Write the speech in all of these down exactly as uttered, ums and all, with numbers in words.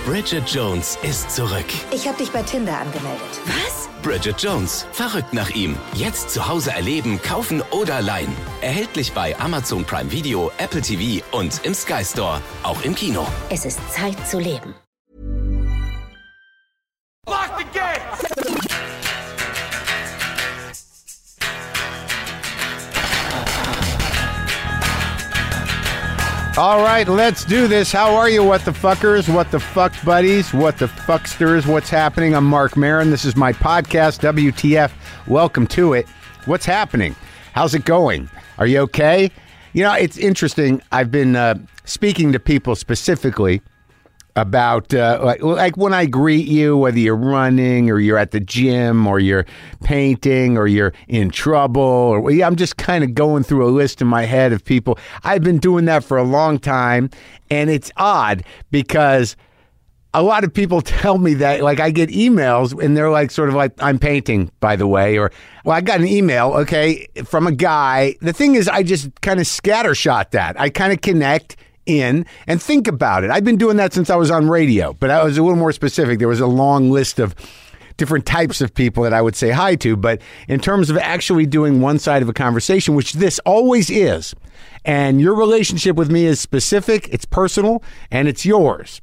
Bridget Jones ist zurück. Ich habe dich bei Tinder angemeldet. Was? Bridget Jones. Verrückt nach ihm. Jetzt zu Hause erleben, kaufen oder leihen. Erhältlich bei Amazon Prime Video, Apple T V und im Sky Store. Auch im Kino. Es ist Zeit zu leben. Lock the gate! All right, let's do this. How are you, what the fuckers, what the fuck buddies, what the fucksters, what's happening? I'm Mark Maron. This is my podcast, W T F. Welcome to it. What's happening? How's it going? Are you okay? You know, it's interesting. I've been uh, speaking to people specifically about, uh, like, like when I greet you, whether you're running or you're at the gym or you're painting or you're in trouble, or yeah, I'm just kind of going through a list in my head of people. I've been doing that for a long time, and it's odd because a lot of people tell me that, like, I get emails and they're like, sort of like, I'm painting, by the way, or, well, I got an email, okay, from a guy. The thing is, I just kind of scattershot that. I kind of connect in and think about it. I've been doing that since I was on radio, but I was a little more specific. There was a long list of different types of people that I would say hi to, but in terms of actually doing one side of a conversation, which this always is, and your relationship with me is specific, it's personal, and it's yours.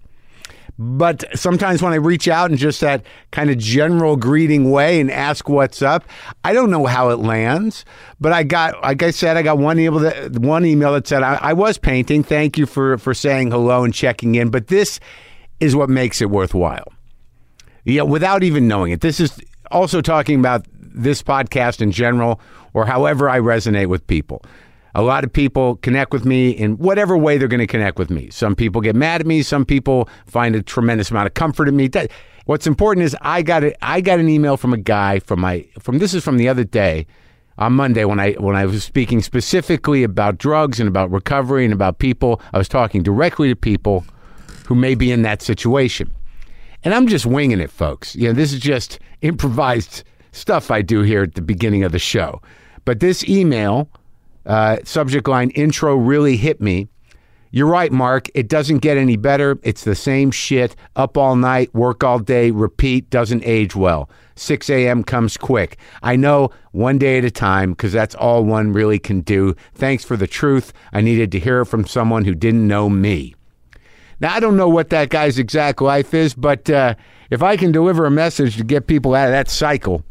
But sometimes when I reach out in just that kind of general greeting way and ask what's up, I don't know how it lands. But I got, like I said, I got one email that, one email that said, I, I was painting. Thank you for, for saying hello and checking in. But this is what makes it worthwhile. Yeah, without even knowing it. This is also talking about this podcast in general, or however I resonate with people. A lot of people connect with me in whatever way they're going to connect with me. Some people get mad at me. Some people find a tremendous amount of comfort in me. That, what's important is I got a, I got an email from a guy from my from this is from the other day on Monday when I when I was speaking specifically about drugs and about recovery and about people. I was talking directly to people who may be in that situation. And I'm just winging it, folks. You know, this is just improvised stuff I do here at the beginning of the show. But this email, Uh, subject line, intro really hit me. You're right, Mark. It doesn't get any better. It's the same shit. Up all night, work all day, repeat, doesn't age well. six a.m. comes quick. I know, one day at a time, because that's all one really can do. Thanks for the truth. I needed to hear it from someone who didn't know me. Now, I don't know what that guy's exact life is, but uh, if I can deliver a message to get people out of that cycle,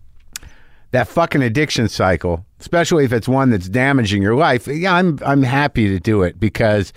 that fucking addiction cycle, especially if it's one that's damaging your life, yeah, I'm I'm happy to do it because,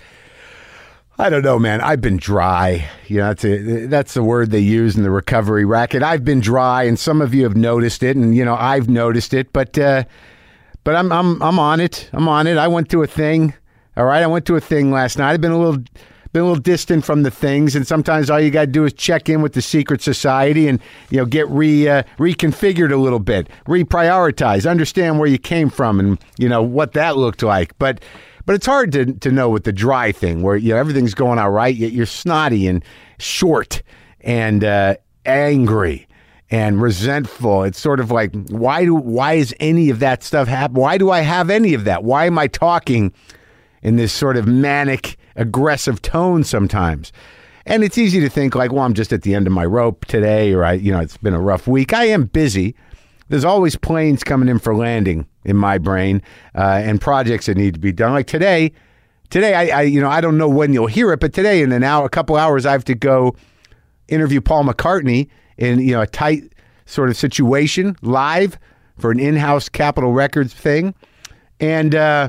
I don't know, man, I've been dry. You know, that's, a, that's the word they use in the recovery racket. I've been dry, and some of you have noticed it, and, you know, I've noticed it, but uh, but I'm I'm I'm on it. I'm on it. I went to a thing, all right? I went to a thing last night. I've been a little... been a little distant from the things, and sometimes all you got to do is check in with the secret society and, you know, get re uh, reconfigured a little bit, reprioritize, understand where you came from and, you know, what that looked like. But but it's hard to to know with the dry thing where, you know, everything's going all right, yet you're snotty and short and uh, angry and resentful. It's sort of like, why do why is any of that stuff happen? Why do I have any of that? Why am I talking in this sort of manic, aggressive tone sometimes? And it's easy to think like, well, I'm just at the end of my rope today, or I, you know, it's been a rough week. I am busy. There's always planes coming in for landing in my brain, uh, and projects that need to be done. Like today, today, I, I, you know, I don't know when you'll hear it, but today in an hour, a couple hours, I have to go interview Paul McCartney in, you know, a tight sort of situation live for an in-house Capitol Records thing. And, uh,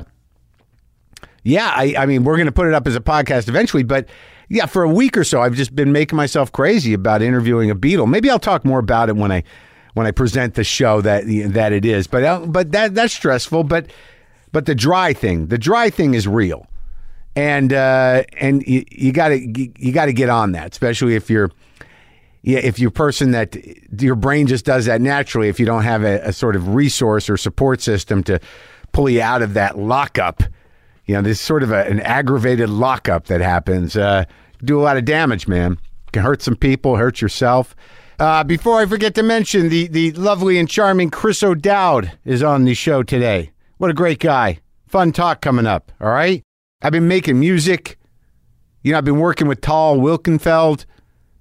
Yeah, I, I mean, we're going to put it up as a podcast eventually, but yeah, for a week or so, I've just been making myself crazy about interviewing a Beatle. Maybe I'll talk more about it when I when I present the show that that it is, but uh, but that that's stressful. But but the dry thing, the dry thing is real, and uh, and you, you got to you got to get on that, especially if you're yeah if you're a person that your brain just does that naturally. If you don't have a, a sort of resource or support system to pull you out of that lockup. You know, there's sort of a, an aggravated lockup that happens. Uh, do a lot of damage, man. Can hurt some people, hurt yourself. Uh, before I forget to mention, the the lovely and charming Chris O'Dowd is on the show today. What a great guy. Fun talk coming up, all right? I've been making music. You know, I've been working with Tal Wilkenfeld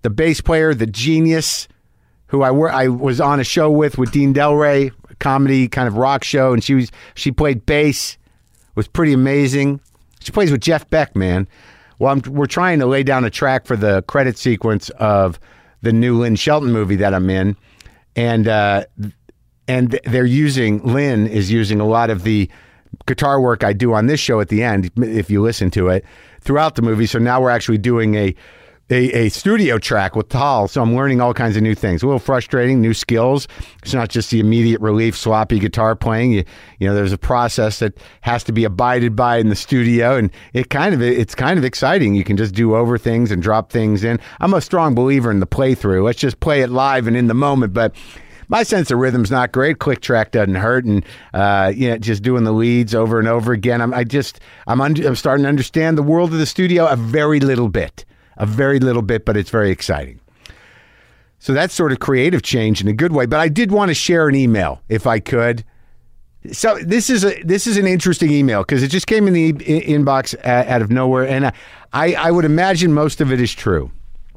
the bass player, the genius, who I wor- I was on a show with with Dean Delray, a comedy kind of rock show, and she was she played bass, was pretty amazing. She plays with Jeff Beck, man. Well, I'm, we're trying to lay down a track for the credit sequence of the new Lynn Shelton movie that I'm in, and uh, and they're using Lynn is using a lot of the guitar work I do on this show at the end, if you listen to it, throughout the movie. So now we're actually doing a a, a studio track with Tal. So I'm learning all kinds of new things. A little frustrating, new skills. It's not just the immediate relief, sloppy guitar playing. You, you know, there's a process that has to be abided by in the studio, and it kind of it's kind of exciting. You can just do over things and drop things in. I'm a strong believer in the playthrough. Let's just play it live and in the moment, but my sense of rhythm's not great. Click track doesn't hurt, and uh, you know, just doing the leads over and over again. I'm, I just, I'm, un- I'm starting to understand the world of the studio a very little bit, a very little bit, but it's very exciting. So that's sort of creative change in a good way. But I did want to share an email, if I could. So this is a this is an interesting email because it just came in the e- inbox uh, out of nowhere, and I, I would imagine most of it is true.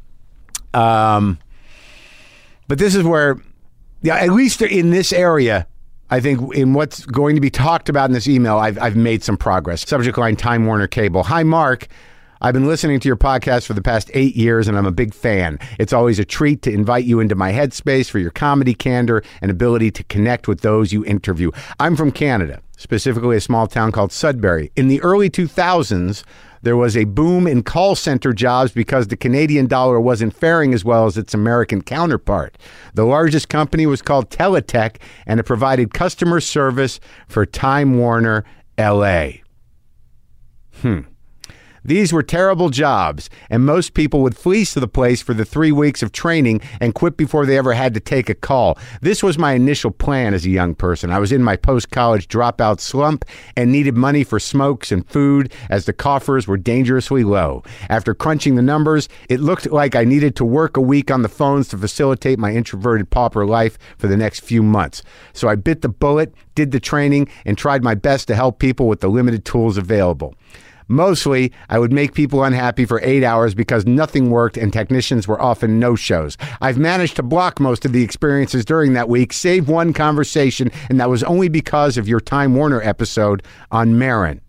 Um, but this is where. Yeah, at least in this area, I think in what's going to be talked about in this email, I've, I've made some progress. Subject line, Time Warner Cable. Hi, Mark. I've been listening to your podcast for the past eight years, and I'm a big fan. It's always a treat to invite you into my headspace for your comedy candor and ability to connect with those you interview. I'm from Canada, specifically a small town called Sudbury. In the early two thousands, there was a boom in call center jobs because the Canadian dollar wasn't faring as well as its American counterpart. The largest company was called Teletech, and it provided customer service for Time Warner L A. Hmm. These were terrible jobs, and most people would fleece the place for the three weeks of training and quit before they ever had to take a call. This was my initial plan as a young person. I was in my post-college dropout slump and needed money for smokes and food as the coffers were dangerously low. After crunching the numbers, it looked like I needed to work a week on the phones to facilitate my introverted pauper life for the next few months. So I bit the bullet, did the training, and tried my best to help people with the limited tools available. Mostly, I would make people unhappy for eight hours because nothing worked and technicians were often no-shows. I've managed to block most of the experiences during that week, save one conversation, and that was only because of your Time Warner episode on Maron.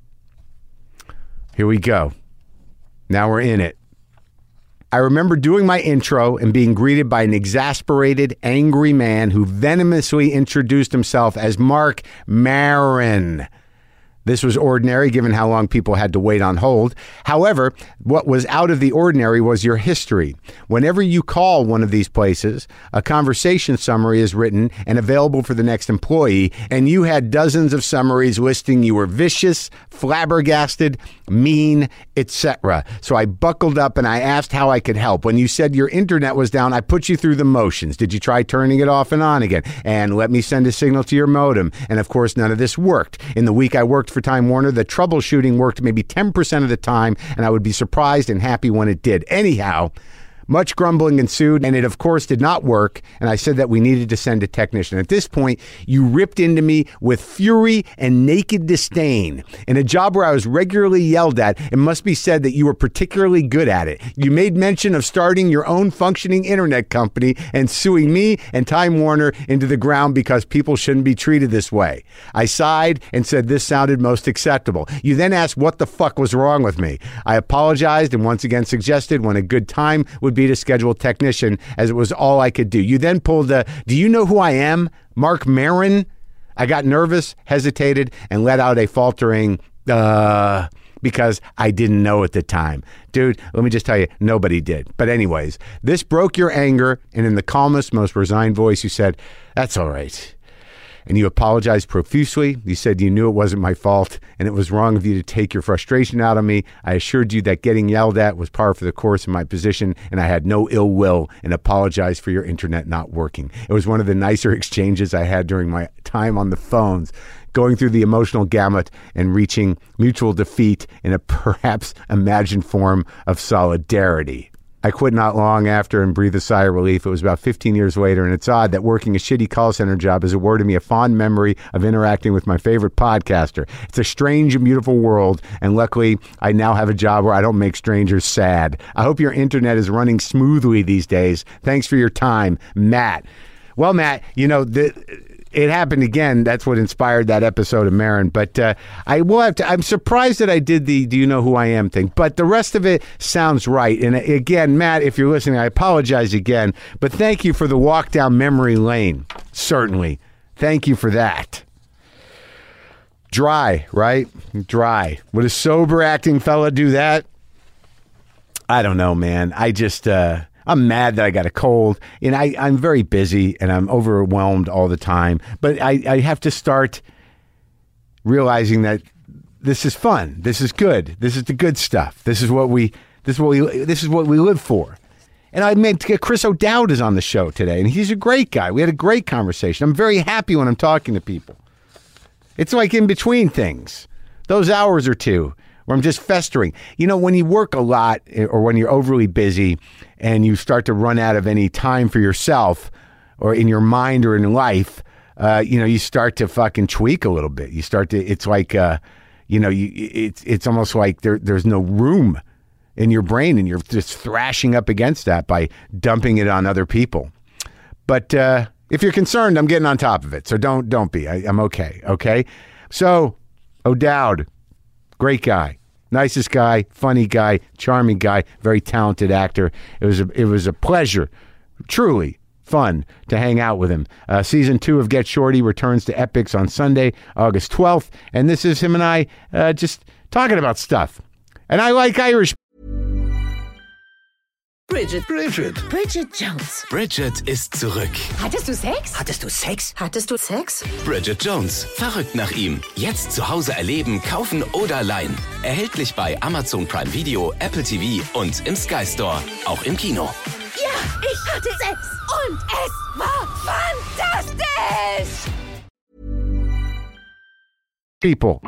Here we go. Now we're in it. I remember doing my intro and being greeted by an exasperated, angry man who venomously introduced himself as Mark Maron. This was ordinary given how long people had to wait on hold. However, what was out of the ordinary was your history. Whenever you call one of these places, a conversation summary is written and available for the next employee, and you had dozens of summaries listing you were vicious, flabbergasted, mean, et cetera. So I buckled up and I asked how I could help. When you said your internet was down, I put you through the motions. Did you try turning it off and on again? And let me send a signal to your modem. And of course, none of this worked. In the week I worked for Time Warner, the troubleshooting worked maybe ten percent of the time, and I would be surprised and happy when it did. Anyhow, much grumbling ensued, and it of course did not work, and I said that we needed to send a technician. At this point, you ripped into me with fury and naked disdain. In a job where I was regularly yelled at, it must be said that you were particularly good at it. You made mention of starting your own functioning internet company and suing me and Time Warner into the ground because people shouldn't be treated this way. I sighed and said this sounded most acceptable. You then asked what the fuck was wrong with me. I apologized and once again suggested when a good time would be to schedule a technician, as it was all I could do. You then pulled the, do you know who I am? Mark Maron? I got nervous, hesitated, and let out a faltering, uh, because I didn't know at the time. Dude, let me just tell you, nobody did. But anyways, this broke your anger, and in the calmest, most resigned voice, you said, that's all right. And you apologized profusely. You said you knew it wasn't my fault and it was wrong of you to take your frustration out on me. I assured you that getting yelled at was par for the course in my position, and I had no ill will, and apologized for your internet not working. It was one of the nicer exchanges I had during my time on the phones, going through the emotional gamut and reaching mutual defeat in a perhaps imagined form of solidarity. I quit not long after and breathed a sigh of relief. It was about fifteen years later, and it's odd that working a shitty call center job has awarded me a fond memory of interacting with my favorite podcaster. It's a strange and beautiful world, and luckily, I now have a job where I don't make strangers sad. I hope your internet is running smoothly these days. Thanks for your time, Matt. Well, Matt, you know, the... It happened again. That's what inspired that episode of Maron. But uh, I will have to. I'm surprised that I did the "Do you know who I am" thing. But the rest of it sounds right. And again, Matt, if you're listening, I apologize again. But thank you for the walk down memory lane. Certainly, thank you for that. Dry, right? Dry. Would a sober acting fella do that? I don't know, man. I just. Uh, I'm mad that I got a cold, and I, I'm very busy, and I'm overwhelmed all the time. But I, I have to start realizing that this is fun. This is good. This is the good stuff. This is what we. This is what we. This is what we live for. And I made Chris O'Dowd is on the show today, and he's a great guy. We had a great conversation. I'm very happy when I'm talking to people. It's like in between things, those hours or two where I'm just festering. You know, when you work a lot or when you're overly busy and you start to run out of any time for yourself or in your mind or in life, uh, you know, you start to fucking tweak a little bit. You start to, it's like, uh, you know, you, it's it's almost like there there's no room in your brain and you're just thrashing up against that by dumping it on other people. But uh, if you're concerned, I'm getting on top of it. So don't, don't be, I, I'm okay. Okay. So O'Dowd, great guy, nicest guy, funny guy, charming guy, very talented actor. It was a, it was a pleasure, truly fun to hang out with him. Uh, season two of Get Shorty returns to Epix on Sunday, August twelfth, and this is him and I uh, just talking about stuff. And I like Irish. Bridget. Bridget. Bridget Jones. Bridget ist zurück. Hattest du Sex? Hattest du Sex? Hattest du Sex? Bridget Jones. Verrückt nach ihm. Jetzt zu Hause erleben, kaufen oder leihen. Erhältlich bei Amazon Prime Video, Apple T V und im Sky Store. Auch im Kino. Ja, ich hatte Sex. Und es war fantastisch. People.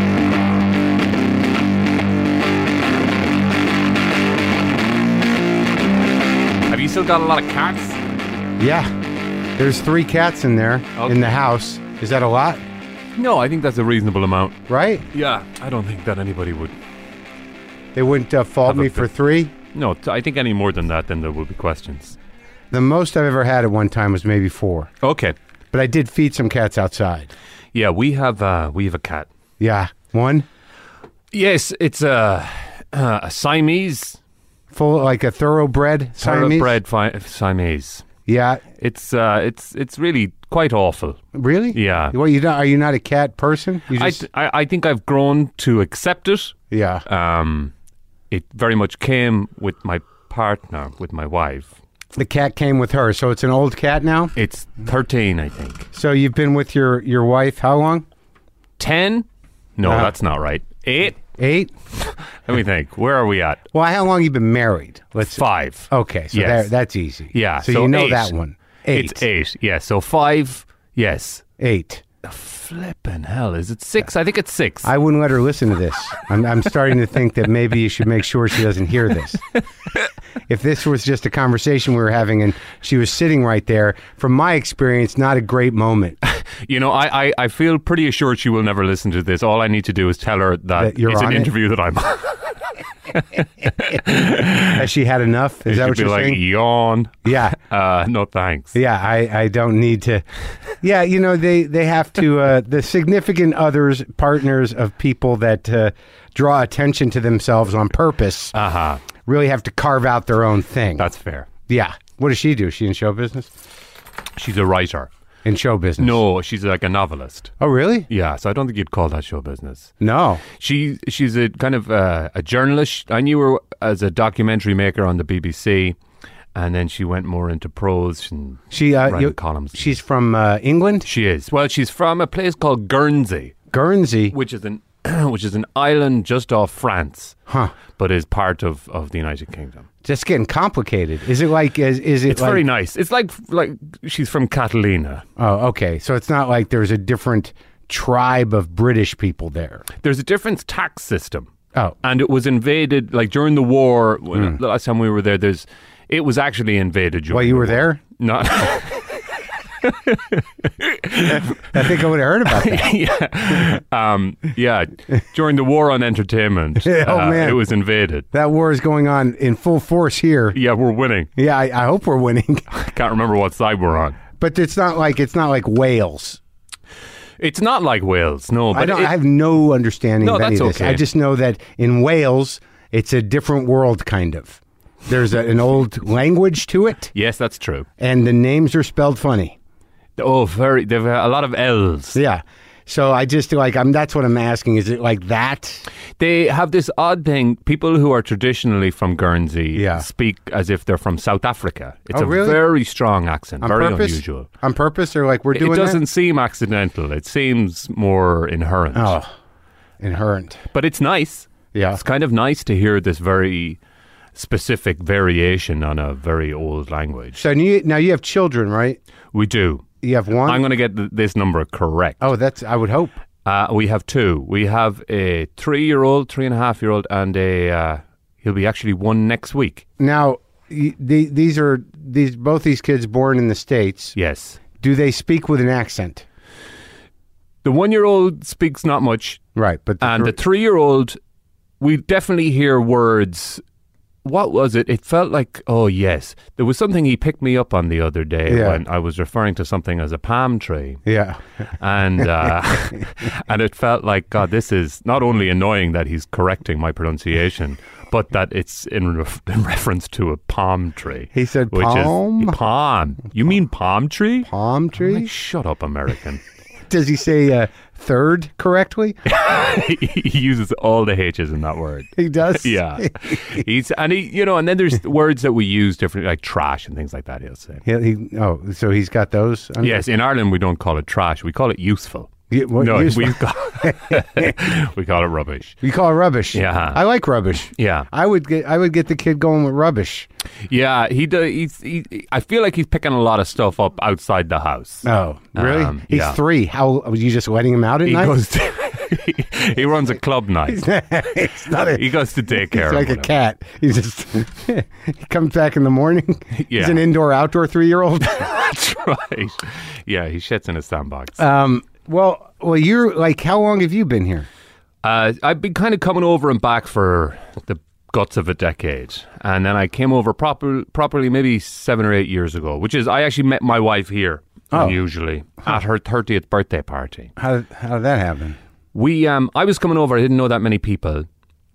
Have you still got a lot of cats? Yeah. There's three cats in there Okay. in the house. Is that a lot? No, I think that's a reasonable amount. Right? Yeah, I don't think that anybody would. They wouldn't uh, fault Have a me for bit- three? No, t- I think any more than that, then there will be questions. The most I've ever had at one time was maybe four. Okay. But I did feed some cats outside. Yeah, we have uh, we have a cat. Yeah. One? Yes, it's a uh, a Siamese, Full, like a thoroughbred Siamese? thoroughbred fi- Siamese. Yeah. It's uh, it's it's really quite awful. Really? Yeah. Well, you not, are you not a cat person? You I, just, th- I I think I've grown to accept it. yeah. Um, it very much came with my partner, with my wife. The cat came with her, so it's an old cat now? It's thirteen, I think. So you've been with your, your wife how long? Ten? No, Uh, that's not right. Eight? Eight? Let me think. Where are we at? Well, how long you been married? Let's Five. Okay, so Yes. that, that's easy. Yeah. So, you know eight. that one. Eight. It's eight. Yeah. So five. Yes. Eight. Flippin' hell. Is it six? I think it's six. I wouldn't let her listen to this. I'm, I'm starting to think that maybe you should make sure she doesn't hear this. If this was just a conversation we were having and she was sitting right there, from my experience, not a great moment. You know, I, I, I feel pretty assured she will never listen to this. All I need to do is tell her that, That you're it's on an it? interview that I'm on. Has she had enough? Is that She'd what be you're like, saying? yawn. Yeah. Uh, no thanks. Yeah, I, I don't need to. Yeah, you know, they, they have to, uh, the significant others, partners of people that uh, draw attention to themselves on purpose Uh-huh. really have to carve out their own thing. That's fair. Yeah. What does she do? Is she in show business? She's a writer. In show business? No, she's like a novelist. Oh, really? Yeah, so I don't think you'd call that show business. No. She she's a kind of uh, a journalist. I knew her as a documentary maker on the B B C, and then she went more into prose and She, uh, writing you- columns. She's from uh, England? She is. Well, she's from a place called Guernsey, Guernsey. which is an which is an island just off France, Huh. but is part of, of the United Kingdom. Just getting complicated. Is it like, is, is it It's like, very nice. It's like like she's from Catalina. oh, okay. So it's not like there's a different tribe of British people there. There's a different tax system. Oh. And it was invaded, like, during the war, when, Mm. the last time we were there, there's, it was actually invaded during Well, you the were war. there? Not... I think I would have heard about that. yeah. Um, yeah, during the war on entertainment, Oh, uh, man. it was invaded. That war is going on in full force here. Yeah, we're winning. Yeah, I, I hope we're winning. I can't remember what side we're on. But it's not like it's not like Wales. It's not like Wales, no. But I don't. it- I have no understanding No, of any that's of this. okay. I just know that in Wales, it's a different world, kind of. There's a, an old language to it, yes, that's true. and the names are spelled funny. Oh, very. They've a lot of L's. Yeah. So I just like I'm. That's what I'm asking. Is it like that? They have this odd thing. People who are traditionally from Guernsey Yeah. speak as if they're from South Africa. It's Oh, a really? very strong accent, On very purpose? unusual. On purpose, or like we're It doing doesn't that? seem accidental. It seems more inherent. Oh, inherent. But it's nice. Yeah. It's kind of nice to hear this very specific variation on a very old language. So you, now you have children, right? We do. You have one. I'm going to get th- this number correct. Oh, that's. I would hope. Uh, we have two. We have a three-year-old, three and a half-year-old, and a uh, he'll be actually one next week. Now, y- the, these are these both these kids born in the States. Yes. Do they speak with an accent? The one-year-old speaks not much, Right, but the and thr- the three-year-old, we definitely hear words. What was it? It felt like, oh yes, there was something he picked me up on the other day Yeah. when I was referring to something as a palm tree. yeah, and uh, and it felt like, God, this is not only annoying that he's correcting my pronunciation, but that it's in, ref- in reference to a palm tree. He said which palm? Is palm. You mean palm tree? palm I'm tree. like, shut up, American. Does he say uh, third correctly? He uses all the H's in that word. He does. Yeah, he's and he, you know, and then there's words that we use differently, like trash and things like that. He'll say. He, he, oh, so he's got those. under- Yes, in Ireland we don't call it trash; we call it useful. Yeah, what- no, useful. we call we call it rubbish. You call it rubbish. Yeah. I like rubbish. Yeah. I would get. I would get the kid going with rubbish. Yeah, he do, he's. He, I feel like he's picking a lot of stuff up outside the house. Oh, really? Um, he's yeah. three. How was you just letting him out at he night? goes. To, he, he runs a club night. It's not a, He goes to daycare. He's or like a whatever. cat. He just he comes back in the morning. He's Yeah. an indoor outdoor three year old. That's right. Yeah, he shits in a sandbox. Um. Well. Well. You're like. How long have you been here? Uh, I've been kind of coming over and back for the guts of a decade, and then I came over proper, properly maybe seven or eight years ago. Which is, I actually met my wife here. Oh. Unusually at her thirtieth birthday party. How How did that happen? We, um, I was coming over. I didn't know that many people,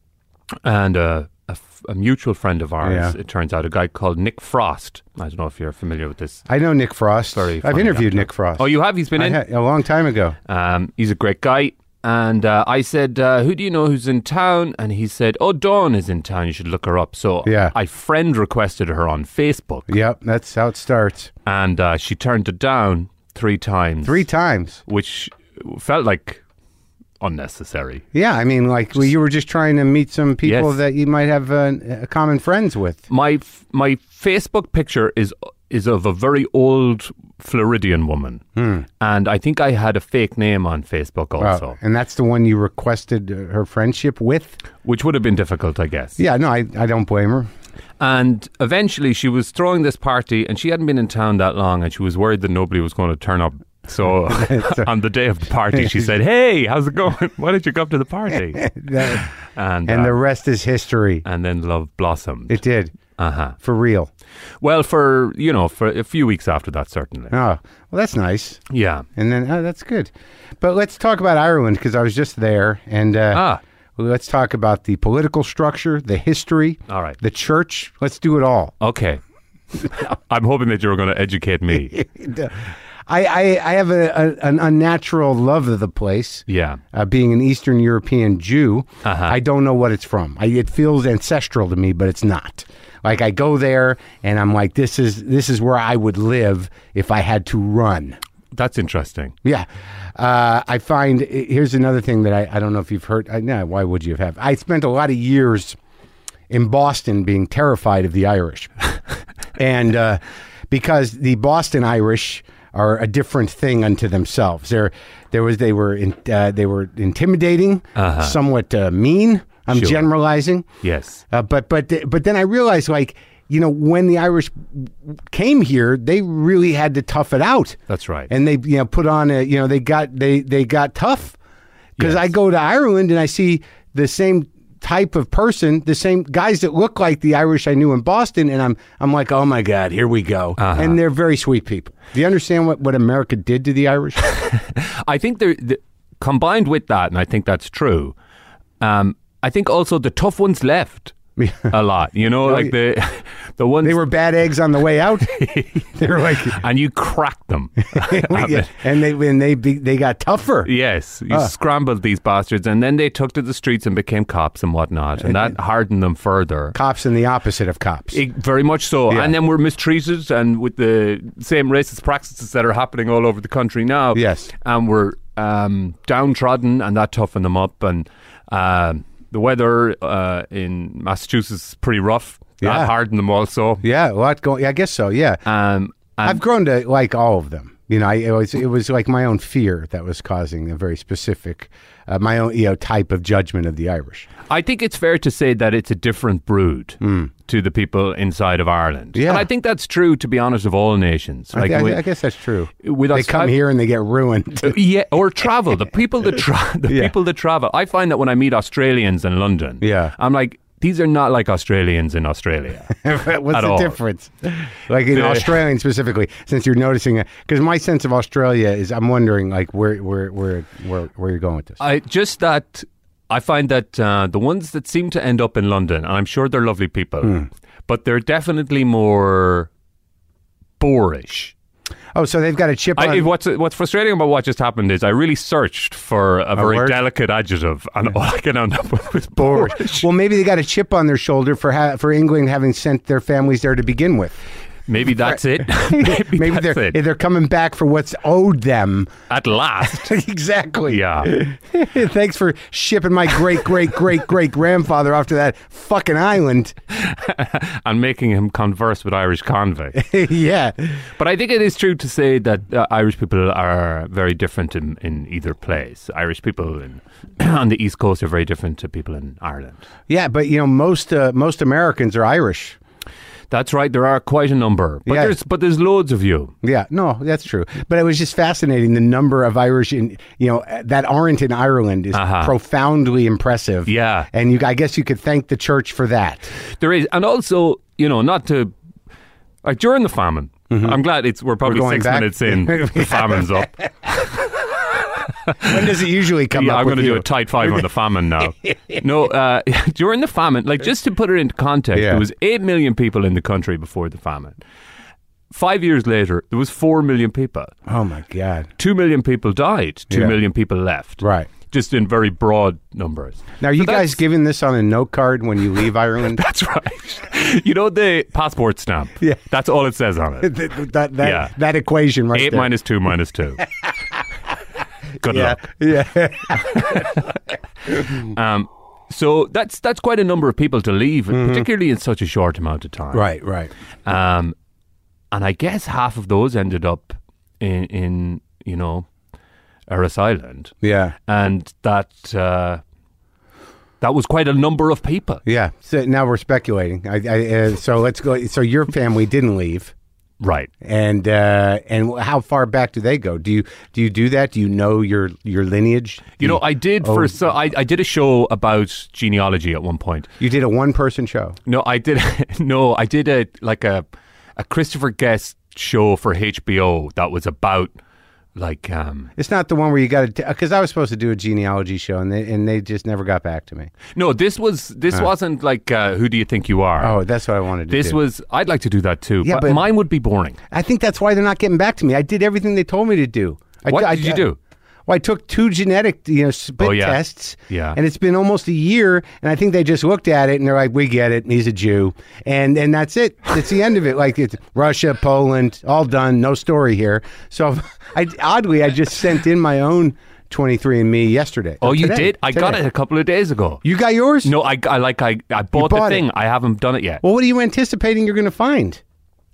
and uh, a, f- a mutual friend of ours. Yeah. It turns out, a guy called Nick Frost. I don't know if you're familiar with this. I know Nick Frost. Very I've funny interviewed actor. Nick Frost. Oh, you have? He's been I in. had, a long time ago. Um, he's a great guy. And uh, I said, uh, who do you know who's in town? And he said, oh, Dawn is in town. You should look her up. So Yeah. I friend requested her on Facebook. Yep, that's how it starts. And uh, she turned it down three times. Three times. Which felt like unnecessary. Yeah, I mean, like well, you were just trying to meet some people Yes. that you might have uh, uh, common friends with. My f- my Facebook picture is is of a very old Floridian woman. Hmm. And I think I had a fake name on Facebook also, Wow. And that's the one you requested uh, her friendship with? which would have been difficult, I guess. Yeah, no, I, I don't blame her. And eventually she was throwing this party and she hadn't been in town that long and she was worried that nobody was going to turn up. So on the day of the party, she said, hey, how's it going? Why did you come to the party? That- And, and uh, the rest is history. and then love blossomed. It did, uh-huh. for real. Well, for, you know, for a few weeks after that, certainly. Oh, well, that's nice. Yeah. And then, oh, that's good. But let's talk about Ireland, because I was just there. And uh, Ah, well, let's talk about the political structure, the history, all right. the church. Let's do it all. Okay. I'm hoping that you're going to educate me. I, I, I have a, a, an unnatural love of the place. Yeah. Uh, being an Eastern European Jew, Uh-huh. I don't know what it's from. I, it feels ancestral to me, but it's not. Like I go there and I'm like, this is this is where I would live if I had to run. That's interesting. Yeah. Uh, I find, here's another thing that I, I don't know if you've heard. I, no, why would you have? I spent a lot of years in Boston being terrified of the Irish. and uh, because the Boston Irish are a different thing unto themselves. There, there was, they were, in, uh, they were intimidating, Uh-huh. somewhat uh, mean. I'm Sure. generalizing. Yes. Uh, but but but then I realized, like, you know, when the Irish came here, they really had to tough it out. That's right. And they, you know, put on a, you know, they got they they got tough. Because Yes. I go to Ireland and I see the same type of person, the same guys that look like the Irish I knew in Boston, and I'm I'm like, oh my God, here we go. Uh-huh. And they're very sweet people. Do you understand what, what America did to the Irish? I think they're the, combined with that, and I think that's true. Um, I think also the tough ones left a lot. You know, like the the ones They were bad eggs on the way out. They were like, and you cracked them. yeah. and they and they be- they got tougher. Yes, you Ah. scrambled these bastards, and then they took to the streets and became cops and whatnot, and that hardened them further. Cops and the opposite of cops. It- very much so. Yeah. And then we're mistreated, and with the same racist practices that are happening all over the country now. Yes. And we're um, downtrodden, and that toughened them up. And um the weather uh, in Massachusetts is pretty rough. Yeah. That hardened them also. Yeah, what going? I guess so. Yeah, Um, and I've grown to like all of them. You know, I, it was it was like my own fear that was causing a very specific, uh, my own you know type of judgment of the Irish. I think it's fair to say that it's a different brood to the people inside of Ireland. Yeah. And I think that's true, to be honest, of all nations. I, Like I, we- I guess that's true. with they us- come I- here and they get ruined. Yeah, or travel. The people that tra- the Yeah. people that travel. I find that when I meet Australians in London, Yeah. I'm like, these are not like Australians in Australia. What's At the all. difference? Like in The- Australian specifically, since you're noticing it, because my sense of Australia is, I'm wondering like where where where where, where you're going with this. I just that I find that uh, the ones that seem to end up in London, and I'm sure they're lovely people, Hmm. but they're definitely more boorish. Oh, so they've got a chip on. I, what's what's frustrating about what just happened is I really searched for a, very word? delicate adjutive, and all I can end up with was boorish. Well, maybe they got a chip on their shoulder for ha- for England having sent their families there to begin with. Maybe that's it. Maybe, Maybe that's they're it. they're coming back for what's owed them. At last. Exactly. Yeah. Thanks for shipping my great great great great grandfather off to that fucking island. And making him converse with Irish convicts. Yeah. But I think it is true to say that uh, Irish people are very different in, in either place. Irish people in, on the East Coast are very different to people in Ireland. Yeah, but you know most uh, most Americans are Irish. That's right. There are quite a number, but Yeah. there's but there's loads of you. Yeah, no, that's true. But it was just fascinating. The number of Irish in you know that aren't in Ireland is Uh-huh. profoundly impressive. Yeah. and you, I guess you could thank the church for that. There is, and also, you know, not to like during the famine. I'm glad it's we're probably Mm-hmm. We're going six back. minutes in. The famine's up. When does it usually come Yeah, up I'm with going to do you? a tight five on the famine now. No, uh, during the famine, like just to put it into context, Yeah. there was eight million people in the country before the famine. Five years later, there was four million people. Oh my God! Two million people died. Two Yeah. million people left. Right. Just in very broad numbers. Now, are you So guys that's- giving this on a note card when you leave Ireland? That's right. You know the passport stamp? Yeah. That's all it says on it. that, that, that, Yeah. that equation right Eight there. minus two minus two. Good yeah, luck. yeah. Um, so that's that's quite a number of people to leave, particularly in such a short amount of time. Mm-hmm. right, right. Um, and I guess half of those ended up in, in you know, Ellis Island, Yeah, and that uh, that was quite a number of people. yeah. So now we're speculating. I, I, uh, so let's go. So your family didn't leave. Right. And uh, and how far back do they go? Do you do you do that? Do you know your your lineage? You know, I did Oh. for so I, I did a show about genealogy at one point. You did a one person show. No, I did no, I did a like a a Christopher Guest show for H B O that was about like um It's not the one where you got to because I was supposed to do a genealogy show and they and they just never got back to me. no, this was this wasn't like uh, Who Do You Think You Are? Oh, that's what I wanted to This do. was I'd like to do that too, Yeah, but, but- mine would be boring. I think that's why they're not getting back to me. I did everything they told me to do. I, What I, did you do? Well, I took two genetic, you know, spit Oh, yeah. tests. Yeah. And it's been almost a year, and I think they just looked at it and they're like, "We get it. He's a Jew," and and that's it. It's the end of it. Like it's Russia, Poland, all done. No story here. So, I oddly, I just sent in my own twenty-three and me yesterday. Oh, you Today. did? I got Today. it a couple of days ago. You got yours? No, I, I like I, I bought, bought the thing. it. I haven't done it yet. Well, what are you anticipating you're going to find?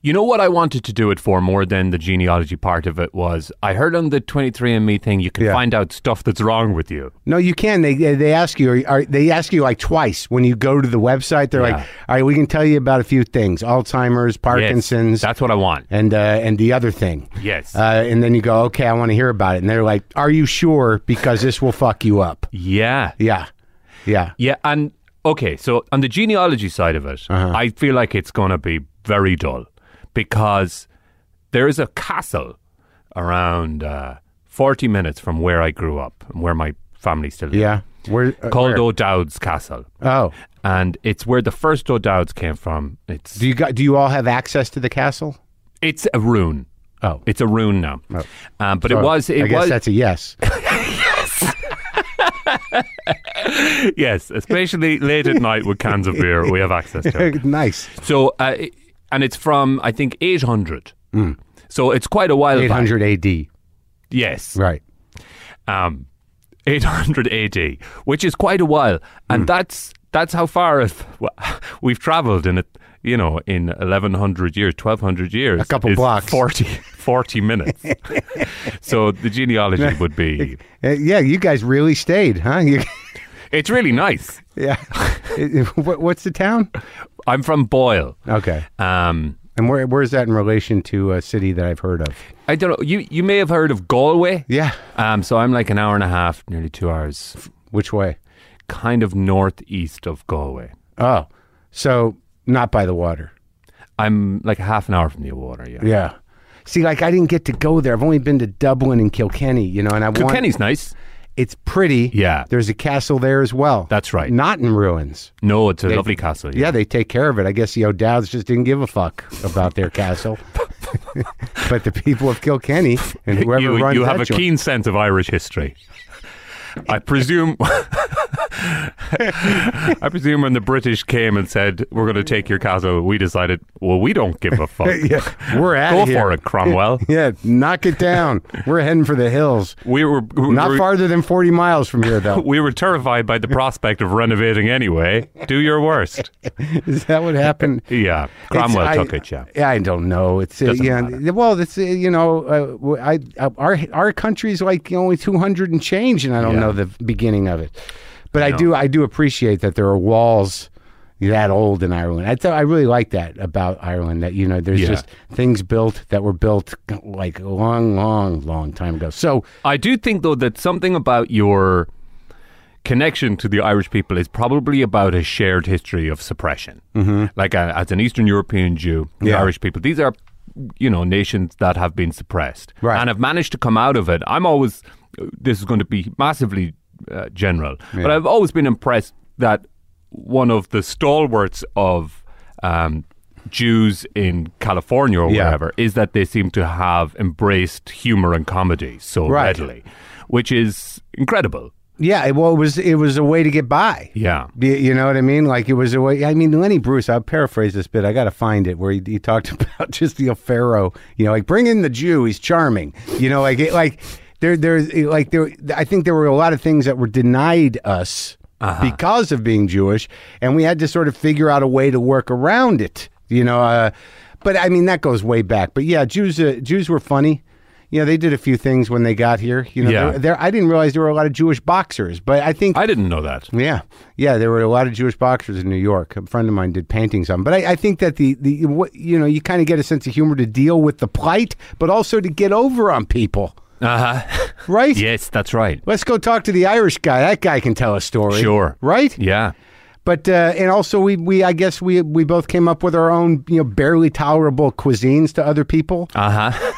You know what I wanted to do it for more than the genealogy part of it was I heard on the twenty-three and me thing you can Yeah. find out stuff that's wrong with you. No, you can. They they ask you. Are, are, they ask you like twice when you go to the website. They're Yeah. like, all right, we can tell you about a few things: Alzheimer's, Parkinson's, Yes, that's what I want. and uh, and the other thing. Yes. Uh, and then you go, okay, I want to hear about it. And they're like, are you sure? Because this will fuck you up. Yeah. Yeah, yeah. Yeah, and okay, so on the genealogy side of it, Uh-huh. I feel like it's going to be very dull because there is a castle around uh, forty minutes from where I grew up and where my family still lives. Yeah. Where uh, Called where? O'Dowd's Castle. Oh, And it's where the first O'Dowds came from. It's do you got? Do you all have access to the castle? it's a ruin. Oh, It's a ruin now. Oh. Um, but So, it was it I guess was that's a yes. yes, especially late at night with cans of beer, we have access to it. Nice. So, uh, it- and it's from I think eight hundred. So it's quite a while back. Eight hundred A D. Yes, Right. um, eight hundred A D, which is quite a while, and that's that's how far if, well, we've travelled in it. You know, in eleven hundred years, twelve hundred years, A couple is blocks. forty, forty minutes. So the genealogy would be. Uh, yeah, you guys really stayed, huh? You, It's really nice. yeah. What, what's the town? I'm from Boyle. Okay. Um, And where where's that in relation to a city that I've heard of? I don't know. You you may have heard of Galway. Yeah. Um, so I'm like an hour and a half, nearly two hours, Which way? kind of northeast of Galway. Oh, so not by the water. I'm like half an hour from the water. Yeah. Yeah. See, like I didn't get to go there. I've only been to Dublin and Kilkenny, you know, and I want. Kilkenny's nice. It's pretty. Yeah. There's a castle there as well. That's right. Not in ruins. No, it's a lovely castle. Yeah, they take care of it. I guess the O'Dowds just didn't give a fuck about their castle. But the people of Kilkenny and whoever you, runs you that have a joint- keen sense of Irish history. I presume. I presume when the British came and said we're going to take your castle, we decided, well, we don't give a fuck. Yeah, we're out Go of here. for it, Cromwell. Yeah, knock it down. We're heading for the hills. We were we Not were, farther than forty miles from here, though. We were terrified by the prospect of renovating anyway. Do your worst. Is that what happened? Yeah, Cromwell It's- took I, it. Yeah. Yeah, I don't know. It's uh, Doesn't yeah. matter. Well, it's uh, you know, uh, I, uh, our our country's like only two hundred and change, and I don't Yeah. know the beginning of it. But I No. do I do appreciate that there are walls that old in Ireland. I th- I really like that about Ireland. That you know, there's Yeah. just things built that were built like a long, long, long time ago. So I do think, though, that something about your connection to the Irish people is probably about a shared history of suppression. Mm-hmm. Like uh, as an Eastern European Jew, the Yeah. Irish people, these are, you know, nations that have been suppressed Right. and have managed to come out of it. I'm always, this is going to be massively uh, general, but I've always been impressed that one of the stalwarts of um, Jews in California or Yeah. wherever is that they seem to have embraced humor and comedy so Right. readily, which is incredible. yeah, it- well, it was it was a way to get by. Yeah. You, you know what I mean? Like it was a way. I mean, Lenny Bruce. I'll paraphrase this bit. I got to find it where he, he talked about just the Pharaoh. You know, like bring in the Jew. He's charming. You know, like it, like there there's like there. I think there were a lot of things that were denied us because of being Jewish, and we had to sort of figure out a way to work around it. You know, uh, but I mean that goes way back. But yeah, Jews uh, Jews were funny. You know, they did a few things when they got here. You know, Yeah. there, there, I didn't realize there were a lot of Jewish boxers, but I think I didn't know that. yeah, yeah, there were a lot of Jewish boxers in New York. A friend of mine did paintings on, 'em. But I, I think that the the what, you know you kind of get a sense of humor to deal with the plight, but also to get over on people, Uh huh. right? Yes, that's right. Let's go talk to the Irish guy. That guy can tell a story. Sure. right? Yeah. But uh, and also we we I guess we we both came up with our own you know barely tolerable cuisines to other people. Uh huh.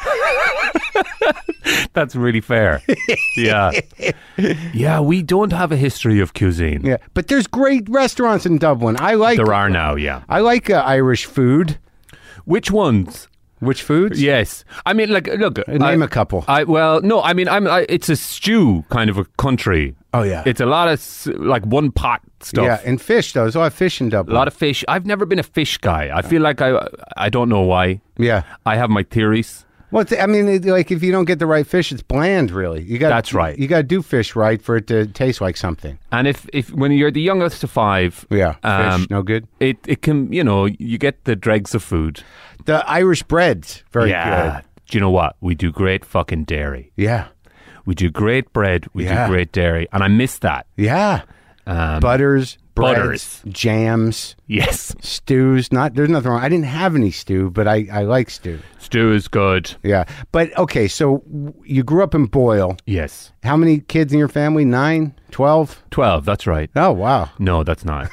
That's really fair. Yeah. Yeah, we don't have a history of cuisine. Yeah, but there's great restaurants in Dublin. I like There are now, yeah. I like uh, Irish food. Which ones? Which foods? Yes. I mean, like, look. Name I, a couple. I well, no. I mean, I'm. I, it's a stew kind of a country. Oh, yeah. It's a lot of s- like one pot stuff. Yeah, and fish though. There's a lot of fish in A Dublin. lot of fish. I've never been a fish guy. I feel like I. I don't know why. Yeah. I have my theories. Well, it's, I mean, it, like if you don't get the right fish, it's bland. Really, you got. That's right. You got to do fish right for it to taste like something. And if, if when you're the youngest of five, Yeah, um, fish no good. it it can you know you get the dregs of food. The Irish bread's very yeah. good. Do you know what? We do great fucking dairy. Yeah, We do great bread. We Yeah. do great dairy, and I miss that. yeah. Um, Butters, breads, butters. jams, yes, stews. Not there's nothing wrong. I didn't have any stew, but I I like stew. stew is good. Yeah, but okay. So w- you grew up in Boyle. Yes, How many kids in your family? Nine, twelve? twelve. That's right. Oh wow. No, that's not.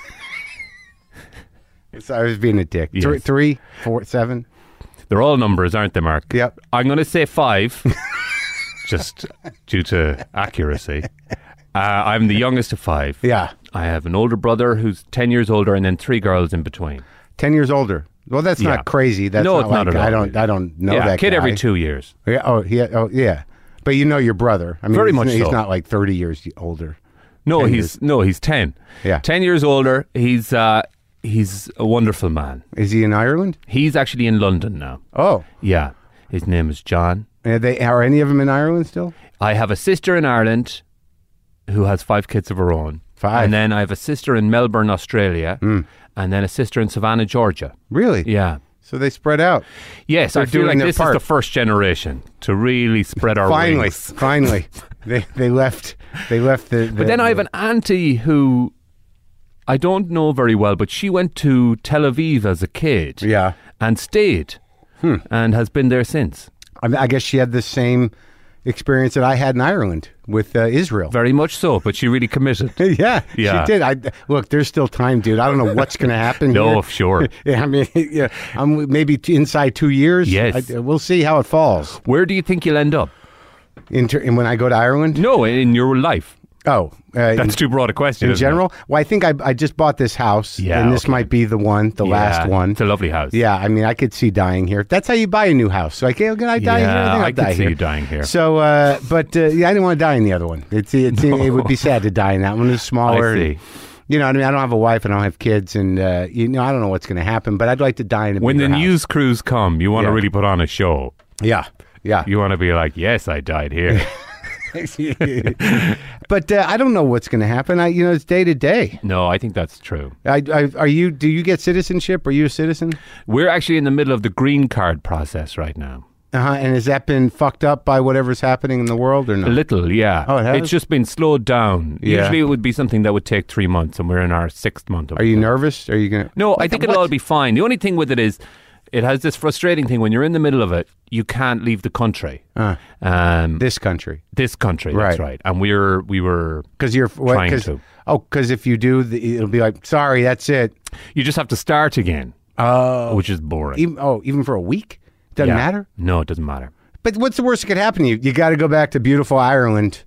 So I was being a dick. Yes. Three, three, four, seven. They're all numbers, aren't they, Mark? Yep. I'm going to say five, just due to accuracy. Uh, I'm the youngest of five. Yeah. I have an older brother who's ten years older, and then three girls in between. Ten years older. Well, that's Yeah. not crazy. That's No, not it's like, not at all. I don't. I don't know yeah, that kid guy. every two years. Yeah. Oh, yeah. Oh, yeah. But you know your brother. I mean, Very he's, much He's so. not like thirty years older. No, ten he's years. no, he's ten. Yeah. ten years older. He's uh, he's a wonderful man. Is he in Ireland? He's actually in London now. Oh, Yeah, his name is John. are they are any of them in Ireland still? I have a sister in Ireland who has five kids of her own. Five. And then I have a sister in Melbourne, Australia, Mm. and then a sister in Savannah, Georgia. Really? Yeah. So they spread out. Yes, They're I feel doing like their this part. is the first generation to really spread our Finally, wings. finally, they they left. They left the. the But then I have an auntie who I don't know very well, but she went to Tel Aviv as a kid. Yeah. And stayed. Hmm. And has been there since. I, mean, I guess she had the same experience that I had in Ireland with uh, Israel. Very much so, but she really committed. Yeah, Yeah. she did. I look. There's still time, dude. I don't know what's going to happen. No, here. sure. Yeah, I mean, yeah, I'm maybe t- inside two years. Yes. I, we'll see how it falls. Where do you think you'll end up? In ter- and when I go to Ireland, No, in your life. oh, uh, That's too broad a question. in isn't it? general. Well, I think I, I just bought this house, Yeah, and this okay. might be the one, the Yeah, last one. It's a lovely house. Yeah, I mean, I could see dying here. That's how you buy a new house. So I can't. Can I die here? Yeah, I, think I I'll could die see here. you dying here. So, uh, but uh, yeah, I didn't want to die in the other one. It's, it's it would be sad to die in that one. It's smaller. I see. and, you know, what I mean, I don't have a wife. I don't have kids, and uh, you know, I don't know what's going to happen. But I'd like to die in a When the bigger house. news crews come, you want to Yeah. really put on a show. Yeah, yeah. You want to be like, yes, I died here. But uh, I don't know what's going to happen. I, you know, it's day to day. No, I think that's true. I, I, are you? Do you get citizenship? Are you a citizen? We're actually in the middle of the green card process right now. Uh-huh. And has that been fucked up by whatever's happening in the world, or A no? little, yeah. Oh, it has? It's just been slowed down. Yeah. Usually it would be something that would take three months, and we're in our sixth month of Are it. you nervous? Are you going to? No, I think it'll all be fine. The only thing with it is, it has this frustrating thing when you're in the middle of it, you can't leave the country. Uh, Um, this country. this country, Right. that's right. And we're we were Because you're what, Trying 'cause- to. Oh, because if you do, the, it'll be like, sorry, that's it. you just have to start again, Oh, which is boring. even, oh, even for a week, doesn't Yeah. matter. No, it doesn't matter. But what's the worst that could happen to you? You got to go back to beautiful Ireland.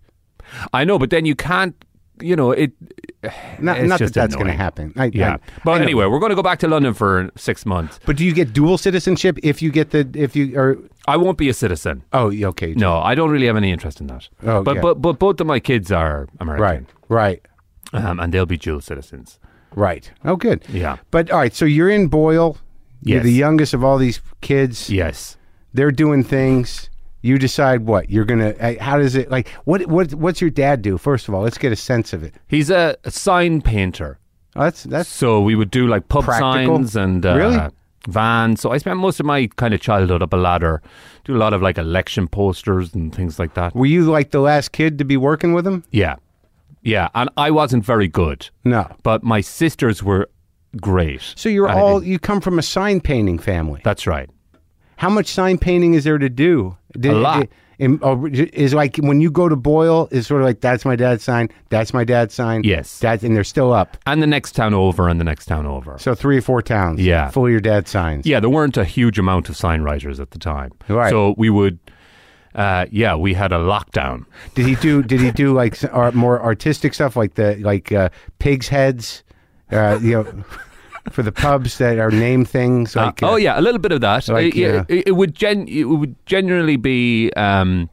I know, but then you can't. You know it. Not, It's not that just that's going to annoying. happen. I, Yeah, I- but I know. anyway, we're going to go back to London for six months. But do you get dual citizenship if you get the if you or I won't be a citizen. oh yeah, okay No, I don't really have any interest in that. Oh, but yeah. but but both of my kids are American, right right um, and they'll be dual citizens. right oh good Yeah. but all right so you're in Boyle, you're Yes. the youngest of all these kids. Yes. They're doing things. You decide what you're gonna. uh, How does it like? What what what's your dad do? First of all, let's get a sense of it. He's a, a sign painter. Oh, that's that's So we would do like pub Practical? signs and uh, Really? vans. So I spent most of my kind of childhood up a ladder, do a lot of like election posters and things like that. Were you like the last kid to be working with him? Yeah. Yeah. And I wasn't very good, No. but my sisters were great. So you're And I all did- you come from a sign painting family. That's right. How much sign painting is there to do? Did- A lot. in- oh, is like when you go to Boyle, is sort of like that's my dad's sign, that's my dad's sign. Yes. That's and they're still up. And the next town over and the next town over. So three or four towns. Yeah. full of your dad's signs. Yeah, there weren't a huge amount of sign writers at the time. Right. So we would, uh, yeah, we had a lockdown. Did he do? Did he do like s- art, more artistic stuff like the like uh, pigs' heads? Uh, you know, for the pubs that are name things. Uh, Like uh, oh yeah, a little bit of that. like, it, it- yeah. it, it would gen, it would generally be um,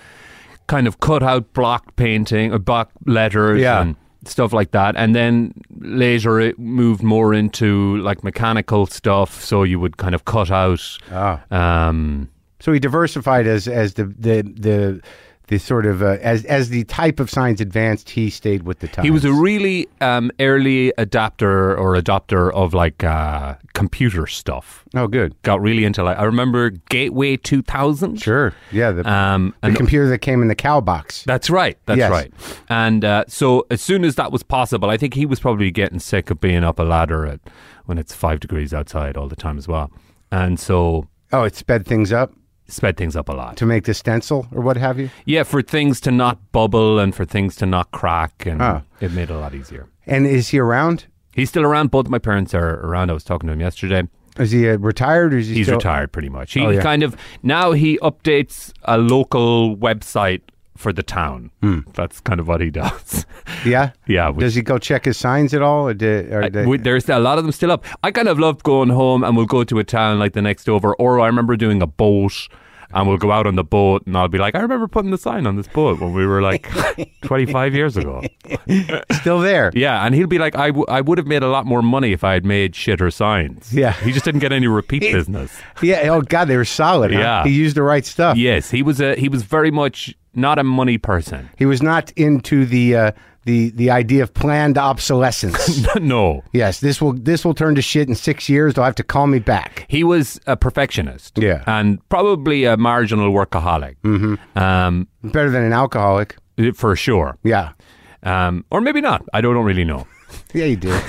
kind of cut out block painting or block letters Yeah. and stuff like that. And then later it moved more into like mechanical stuff. So you would kind of cut out Ah. um, So he diversified as as the the the, the sort of uh, as as the type of science advanced. He stayed with the times. He was a really um, early adapter or adopter of like uh, computer stuff. Oh, good. Got really into like I remember Gateway two thousand. Sure. Yeah. The, Um, the and computer that came in the cow box. That's right. That's Yes. right. And uh, so as soon as that was possible, I think he was probably getting sick of being up a ladder at when it's five degrees outside all the time as well. And so Oh, it sped things up sped things up a lot. to make the stencil or what have you. Yeah, for things to not bubble and for things to not crack, and Ah. it made it a lot easier. And is he around? He's still around. Both my parents are around. I was talking to him yesterday. Is he uh, retired or is he He's still? retired pretty much. He Oh, yeah. kind of, now he updates a local website for the town. That's kind of what he does. Yeah. Yeah. which- Does he go check his signs at all? Or do, or I- do- we- there's a lot of them still up. I kind of loved going home and we'll go to a town like the next over. Or I remember doing a boat and we'll go out on the boat and I'll be like, I remember putting the sign on this boat when we were like twenty-five years ago. still there? Yeah. And he'll be like, I, w- I would have made a lot more money if I had made shitter signs. Yeah. He just didn't get any repeat business. Yeah. Oh God, they were solid. Huh? Yeah. He used the right stuff. Yes. He was a, he was very much not a money person. He was not into the uh, the the idea of planned obsolescence. No. Yes, this will this will turn to shit in six years. They'll have to call me back. He was a perfectionist. Yeah. And probably a marginal workaholic. Mm-hmm. Um, Better than an alcoholic. for sure. Yeah. Um, or maybe not. I don't, don't really know. Yeah, you do.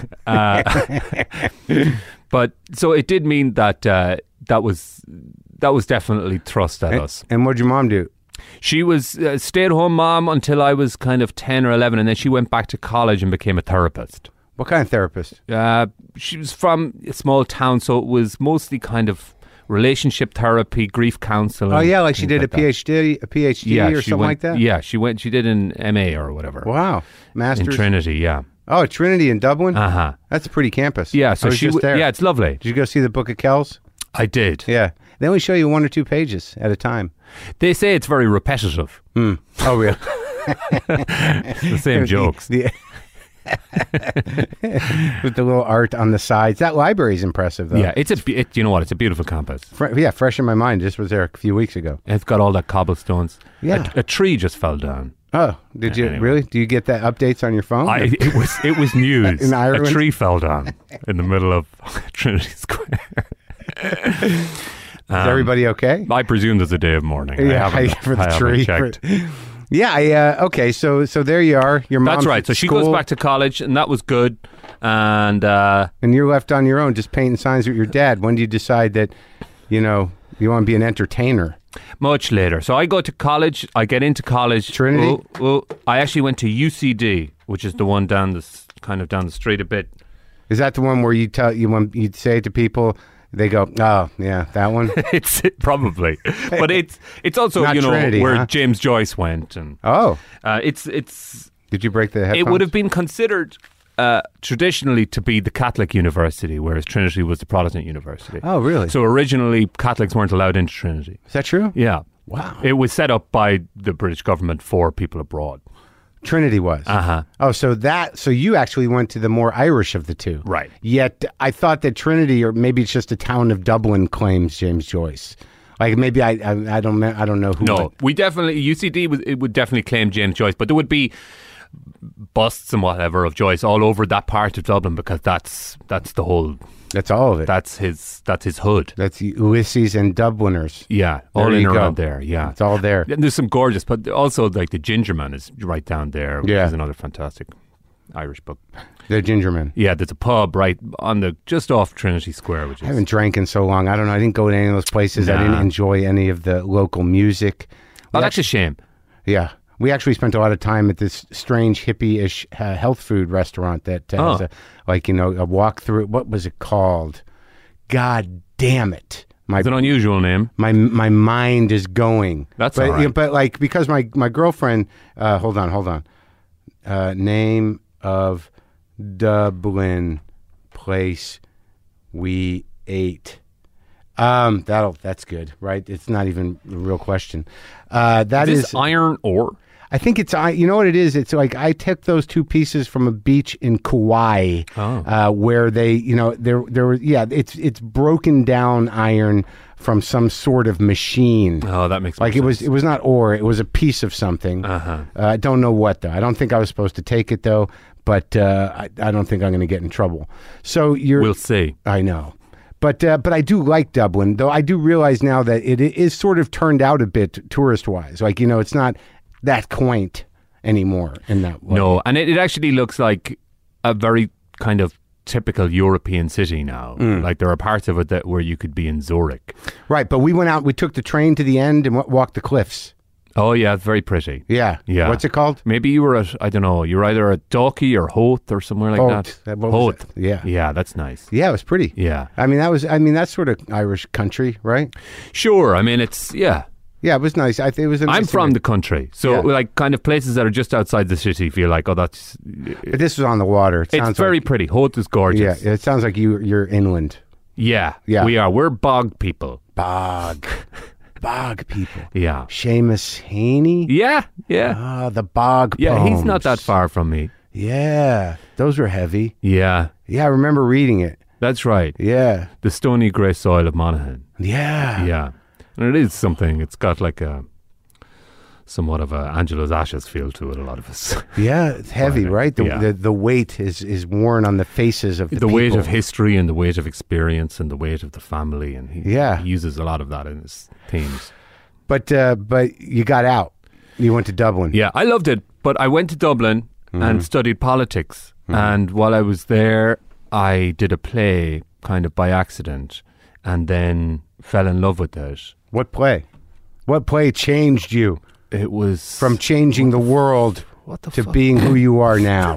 But so it did mean that uh, that was that was definitely thrust at us. And what'd your mom do? She was a stay-at-home mom until I was kind of ten or eleven, and then she went back to college and became a therapist. What kind of therapist? Uh, she was from a small town, so it was mostly kind of relationship therapy, grief counseling. Oh yeah, like she things did a like that. PhD, a PhD Yeah, or she something went- like that. Yeah, she went. She did an M A or whatever. Wow. In Masters. Trinity, yeah. Oh, Trinity in Dublin. Uh huh. That's a pretty campus. Yeah, I so was she. just w- there. Yeah, it's lovely. Did you go see the Book of Kells? I did. Yeah. They only show you one or two pages at a time. They say it's very repetitive. Oh, really? The same jokes. The- with the little art on the sides. That library's impressive, though. Yeah, it's a. be- It, you know what? It's a beautiful campus. Fre- yeah, fresh in my mind. Just was there a few weeks ago. It's got all that cobblestones. Yeah. A, a tree just fell down. Oh, did you Anyway. really? Do you get that updates on your phone? I, it was it was news. In Ireland? A tree fell down in the middle of Trinity Square. Is everybody okay? I presume there's a day of mourning. I Yeah, haven't, for the I haven't tree. checked. For- yeah, I, uh, okay. So, so there you are. Your mom's That's right. at So she school, goes back to college, and that was good. And uh, and you're left on your own, just painting signs with your dad. When do you decide that, you know, you want to be an entertainer? much later. So I go to college. I get into college. Trinity? Oh, oh, I actually went to U C D, which is the one down the s- kind of down the street a bit. Is that the one where you tell you when you say to people, they go, "Oh, yeah, that one." It's probably, but it's it's also Not you know Trinity, where huh? James Joyce went, and Oh, uh, it's it's did you break the headphones? it would have been considered uh, traditionally to be the Catholic university, whereas Trinity was the Protestant university. Oh, really? So originally Catholics weren't allowed into Trinity. Is that true? Yeah. Wow. It was set up by the British government for people abroad. Trinity was. Uh-huh. Oh, so that so you actually went to the more Irish of the two. Right. Yet I thought that Trinity, or maybe it's just the town of Dublin, claims James Joyce. Like maybe I I, I don't I don't know who. No, would- we definitely U C D was it would definitely claim James Joyce, but there would be busts and whatever of Joyce all over that part of Dublin because that's that's the whole that's all of it. that's his that's his hood. That's Ulysses and Dubliners. Yeah, There all in you and go. around there. Yeah, It's all there. And there's some gorgeous, but also like the Ginger Man is right down there, which Yeah. is another fantastic Irish book. The Gingerman. Yeah, there's a pub right on the just off Trinity Square, which is I haven't drank in so long. I don't know. I didn't go to any of those places. I didn't Nah. enjoy any of the local music. oh, that's a shame. Yeah. We actually spent a lot of time at this strange hippie-ish uh, health food restaurant that uh, has Oh. a, like, you know, a walk through. What was it called? God damn it. My It's an unusual name. my my mind is going. That's but, all right. But like because my my girlfriend, uh, hold on, hold on. Uh, name of Dublin place we ate. Um, that'll that's good, right? It's not even a real question. Uh, that Is is, this iron ore? I think it's I. You know what it is? It's like I took those two pieces from a beach in Kauai, Oh. uh, where they, you know, there there was yeah. It's it's broken down iron from some sort of machine. Oh, that makes Like more it was, sense. it was not ore. It was a piece of something. Uh-huh. Uh, I don't know what though. I don't think I was supposed to take it though. But uh, I, I don't think I'm going to get in trouble. So you're. We'll see. I know, but uh, but I do like Dublin, though. I do realize now that it is sort of turned out a bit tourist wise. Like you know, it's not that quaint anymore in that way. No, and it, it actually looks like a very kind of typical European city now. Mm. Like there are parts of it that where you could be in Zurich. Right, but we went out. We took the train to the end and w- walked the cliffs. Oh yeah, it's very pretty. Yeah, Yeah. What's it called? Maybe you were at, I don't know, you're either at Dalkey or Hoth or somewhere like Howth. that. What was Hoth. it? Yeah. Yeah, that's nice. Yeah, it was pretty. Yeah. I mean, that was. I mean, that's sort of Irish country, right? Sure. I mean, it's, yeah. Yeah, it was nice. I think it was. A nice I'm from thing. the country. So, Yeah. like, kind of places that are just outside the city feel like, oh, that's. But this was on the water. It It's sounds very like, pretty. Hoth is gorgeous. Yeah, it sounds like you you're inland. Yeah. Yeah. We are. We're bog people. Bog, bog people. Yeah. Seamus Haney. Yeah. Yeah. Ah, the bog. Yeah. He's not poems. that far from me. Yeah, those were heavy. Yeah. Yeah, I remember reading it. That's right. Yeah, The stony grey soil of Monaghan. yeah, Yeah. And it is something. It's got like a. Somewhat of a Angela's Ashes feel to it, a lot of us. yeah. It's heavy, Right. right? The, Yeah. the the weight is is worn on the faces of the, the weight people. of history and the weight of experience and the weight of the family, and he, Yeah. he uses a lot of that in his themes. But uh, but you got out. You went to Dublin. Yeah, I loved it, but I went to Dublin Mm-hmm. and studied politics, and while I was there, I did a play kind of by accident, and then fell in love with it. What play? What play changed you It was from changing the world what the to fuck? being who you are now?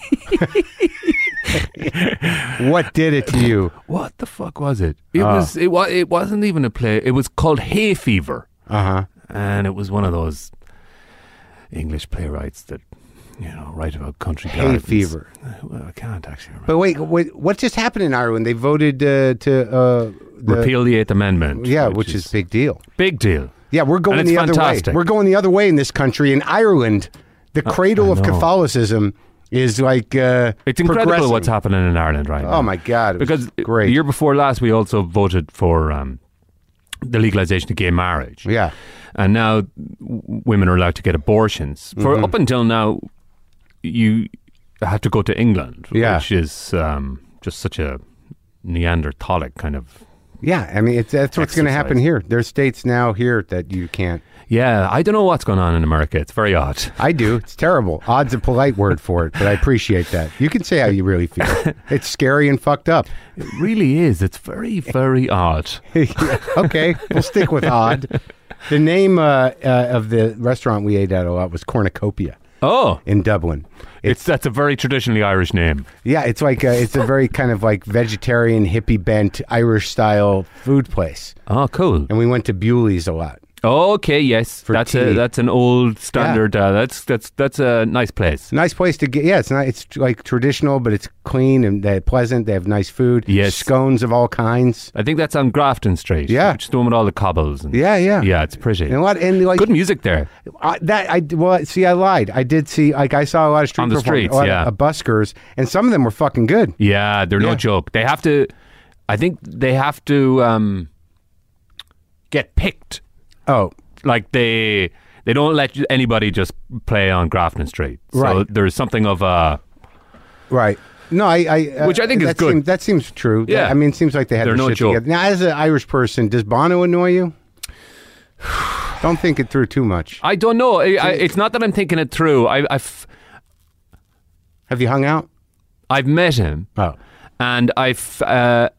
What did it to you? What the fuck was it? It Ah. was it was it wasn't even a play. It was called Hay Fever. Uh huh. And it was one of those English playwrights that, you know, write about country Hay gardens. Fever. Well, I can't actually remember. But wait, wait, what just happened in Ireland? They voted uh, to uh, the, Repeal the Eighth Amendment. Yeah, which, is, big deal. big deal. Yeah, we're going And it's the other fantastic. way. We're going the other way in this country. In Ireland, the cradle I of know. Catholicism is like uh, It's incredible progressing. what's happening in Ireland right now. Oh my God! It was Because great. the year before last, we also voted for um, the legalization of gay marriage. Yeah. And now w- women are allowed to get abortions. For Mm-hmm. up until now, you had to go to England, Yeah. which is um, just such a Neanderthalic kind of. Yeah, I mean, it's, that's what's going to happen Exercise. here. There's states now here that you can't. Yeah, I don't know what's going on in America. It's very odd. I do. It's terrible. Odd's a polite word for it, but I appreciate that. You can say how you really feel. It's scary and fucked up. It really is. It's very, very odd. Okay, we'll stick with odd. The name uh, uh, of the restaurant we ate at a lot was Cornucopia Oh, in Dublin. it's that's a very traditionally Irish name. Yeah, it's like a, it's a very kind of like vegetarian, hippie bent Irish style food place. Oh, cool. And we went to Bewley's a lot. Oh, okay, yes, For that's tea. a that's an old standard. Uh, that's that's that's a nice place. Nice place to get. Yeah, it's not. It's like traditional, but it's clean and they're pleasant. They have nice food. Yes. Scones of all kinds. I think that's on Grafton Street. Yeah. Which is the one with all the cobbles. And, Yeah, yeah. yeah, it's pretty. And a lot and like Good music there. I, that I well see I lied. I did see like I saw a lot of street On the performers, streets, a lot yeah. of, of buskers, and some of them were fucking good. Yeah, they're Yeah. no joke. They have to. I think they have to um, get picked. Oh, Like they they don't let anybody just play on Grafton Street. So Right. there's something of a. right. No, I, I uh, Which I think is that good. Seems, that seems true. That- Yeah. I mean, it seems like they had They're their no shit joke. together. Now, as an Irish person, does Bono annoy you? Don't think it through too much. I don't know. I, I, it's not that I'm thinking it through. I, I've Have you hung out? I've met him. Oh, and I've uh,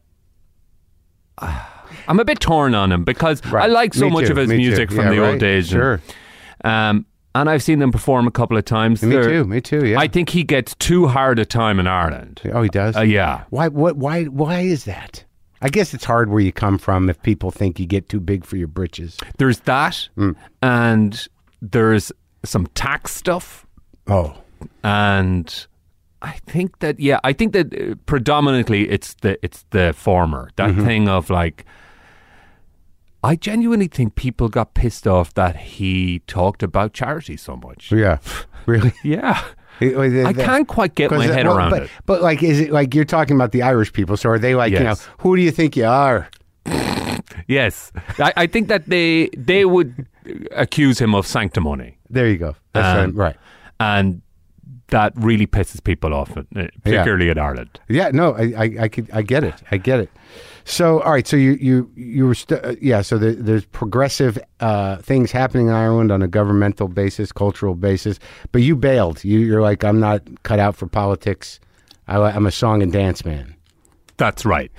I'm a bit torn on him because Right. I like so Me much too. of his Me too. music from Yeah, the right. old days. Sure. And, um, and I've seen them perform a couple of times. me They're- too. Me too. Yeah. I think he gets too hard a time in Ireland. oh, he does. Uh, yeah. Why? What? Why? Why is that? I guess it's hard where you come from if people think you get too big for your britches. There's that, Mm. and there's some tax stuff, Oh, and I think that yeah, I think that uh, predominantly it's the it's the former. That Mm-hmm. thing of like I genuinely think people got pissed off that he talked about charity so much. Yeah, really. Yeah. I I can't quite get my head well, around but, it. But like, is it like you're talking about the Irish people? So are they like, you know, Yes. who do you think you are? Yes. I, I think that they they would accuse him of sanctimony. There you go. That's Um, right. right. And that really pisses people off, uh, particularly in Ireland. Yeah, no, I, I, I could, I get it, I get it. So, all right, so you, you, you were, st- uh, yeah. So there, there's progressive uh, things happening in Ireland on a governmental basis, cultural basis, but you bailed. You, you're like, I'm not cut out for politics. I, I'm a song and dance man. That's right.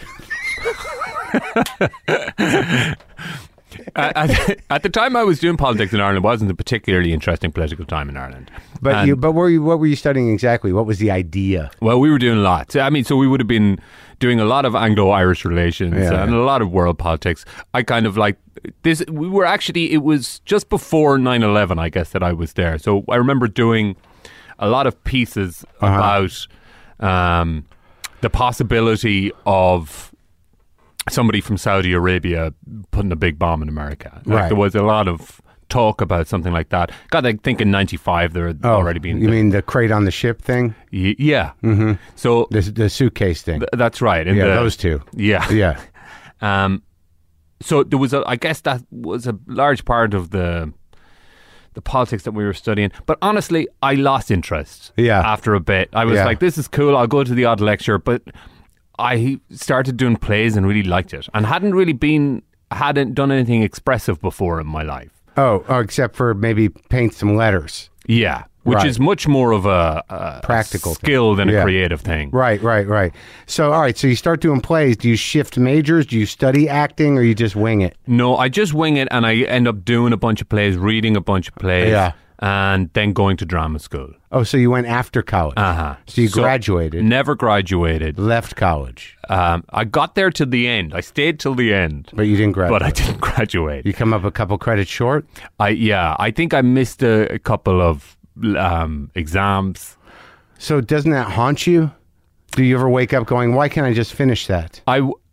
at, at the time I was doing politics in Ireland, it wasn't a particularly interesting political time in Ireland. But And- you, but were you, what were you studying exactly? What was the idea? Well, we were doing lots. I mean, so we would have been doing a lot of Anglo-Irish relations Yeah. and a lot of world politics. I kind of like this. We were actually, it was just before nine eleven, I guess, that I was there. So I remember doing a lot of pieces Uh-huh. about um, the possibility of somebody from Saudi Arabia putting a big bomb in America. Like, Right. There was a lot of talk about something like that. God, I think in ninety-five there had Oh, already been. You mean the crate on the ship thing? Y- yeah. Mm-hmm. So The, the suitcase thing? th- that's right. And yeah, the- those two. Yeah. Yeah. Um, so there was a, I guess that was a large part of the the politics that we were studying. But honestly, I lost interest. Yeah. After a bit, I was Yeah. like, "This is cool. I'll go to the odd lecture." But I started doing plays and really liked it, and hadn't really been hadn't done anything expressive before in my life. Oh, oh, except for maybe paint some letters. Yeah, which Right. is much more of a, a Practical thing. skill than Yeah. a creative thing. Right, right, right. So, all right, so you start doing plays. Do you shift majors? Do you study acting or you just wing it? No, I just wing it, and I end up doing a bunch of plays, reading a bunch of plays, Yeah. and then going to drama school. Oh, so you went after college. Uh-huh. So you So- graduated, Never graduated. left college, Um, I got there to the end. I stayed till the end, but you didn't graduate. but I didn't graduate. You come up a couple credits short? I yeah, I think I missed a, a couple of um, exams. So doesn't that haunt you? Do you ever wake up going, why can't I just finish that? I w-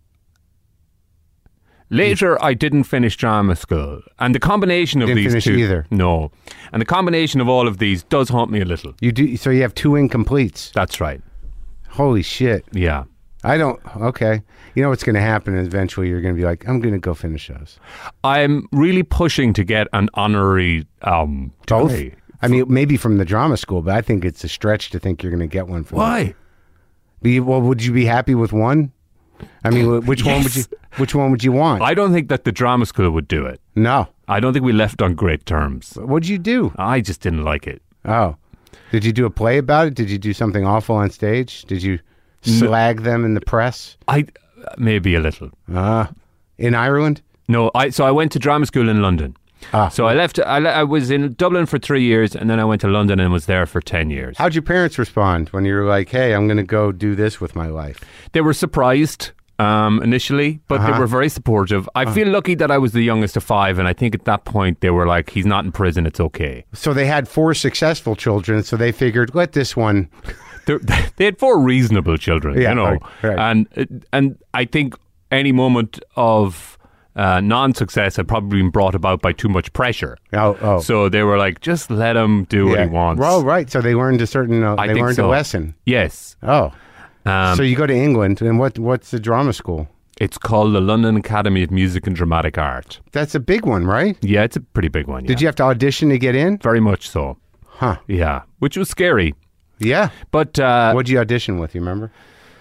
later I didn't finish drama school, and the combination of Didn't these finish two either. no, and the combination of all of these does haunt me a little. You do. So you have two incompletes. That's right. Holy shit. Yeah. I don't, okay. You know what's going to happen eventually? You're going to be like, I'm going to go finish those. I'm really pushing to get an honorary um, Both? degree. I mean, maybe from the drama school, but I think it's a stretch to think you're going to get one from Why? Be, well, would you be happy with one? I mean, wh- which one would you? Yes. Which one would you want? I don't think that the drama school would do it. no. I don't think we left on great terms. What'd you do? I just didn't like it. Oh, did you do a play about it? Did you do something awful on stage? Did you slag them in the press? I maybe a little. Ah, in Ireland? No, I so I went to drama school in London. Ah. So I left. I, le- I was in Dublin for three years, and then I went to London and was there for ten years. How'd your parents respond when you were like, "Hey, I'm going to go do this with my life"? They were surprised um, initially, but Uh-huh. they were very supportive. I feel lucky that I was the youngest of five, and I think at that point they were like, "He's not in prison; it's okay." So they had four successful children, so they figured, let this one. They're- they had four reasonable children, Yeah, you know, right, right. and and I think any moment of uh, non-success had probably been brought about by too much pressure. Oh, oh. So they were like, just let him do what Yeah. he wants. Well, right. So they learned a certain. Uh, I they think learned so. a lesson. Yes. Oh, Um, so you go to England, and what? What's the drama school? it's called the London Academy of Music and Dramatic Art. That's a big one, right? Yeah, it's a pretty big one. Yeah. Did you have to audition to get in? Very much so. Huh? Yeah, which was scary. Yeah. But uh, What'd you audition with? You remember?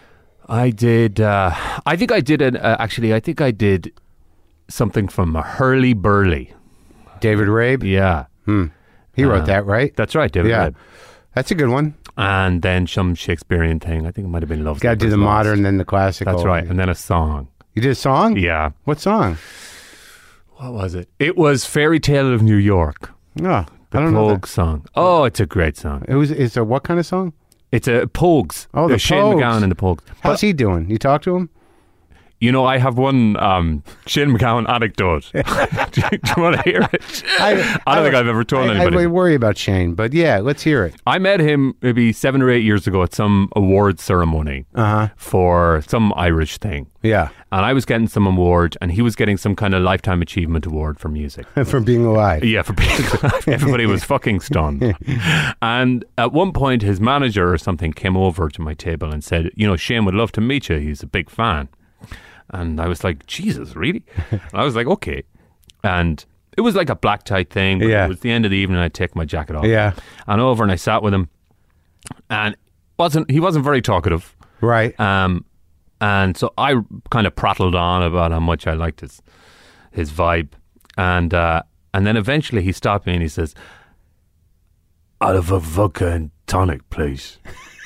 I did. Uh, I think I did. An, uh, actually, I think I did something from Hurly Burly. David Rabe. Yeah, He wrote Uh, that, right? that's right, David. Yeah. Webb. That's a good one. And then some Shakespearean thing. I think it might have been Love. Got to do Slippers the Lost. modern, then the classical. That's right, and then a song. You did a song? Yeah. What song? What was it? It was Fairy Tale of New York. No, The I don't know. Pogues That. song. Oh, it's a great song. It was. It's a what kind of song? It's a Pogues. Oh, the Uh, Shane Pogues. MacGowan and the Pogues. How's he doing? You talk to him? You know, I have one um, Shane MacGowan anecdote. do, you, do you want to hear it? I, I don't I, think I've ever told I, anybody. I worry about Shane, but yeah, let's hear it. I met him maybe seven or eight years ago at some award ceremony Uh-huh. for some Irish thing. Yeah. And I was getting some award, and he was getting some kind of Lifetime Achievement Award for music. For being alive. Yeah, for being everybody was fucking stunned. And at one point, his manager or something came over to my table and said, you know, Shane would love to meet you. He's a big fan. And I was like, Jesus, really? And I was like, okay. And it was like a black tie thing. But Yeah. It was the end of the evening. I'd take my jacket off. Yeah. And over and I sat with him. And wasn't he wasn't very talkative. Right. Um, and so I kind of prattled on about how much I liked his his vibe. And uh, and then eventually he stopped me and he says, "I'll have a vodka and tonic, please."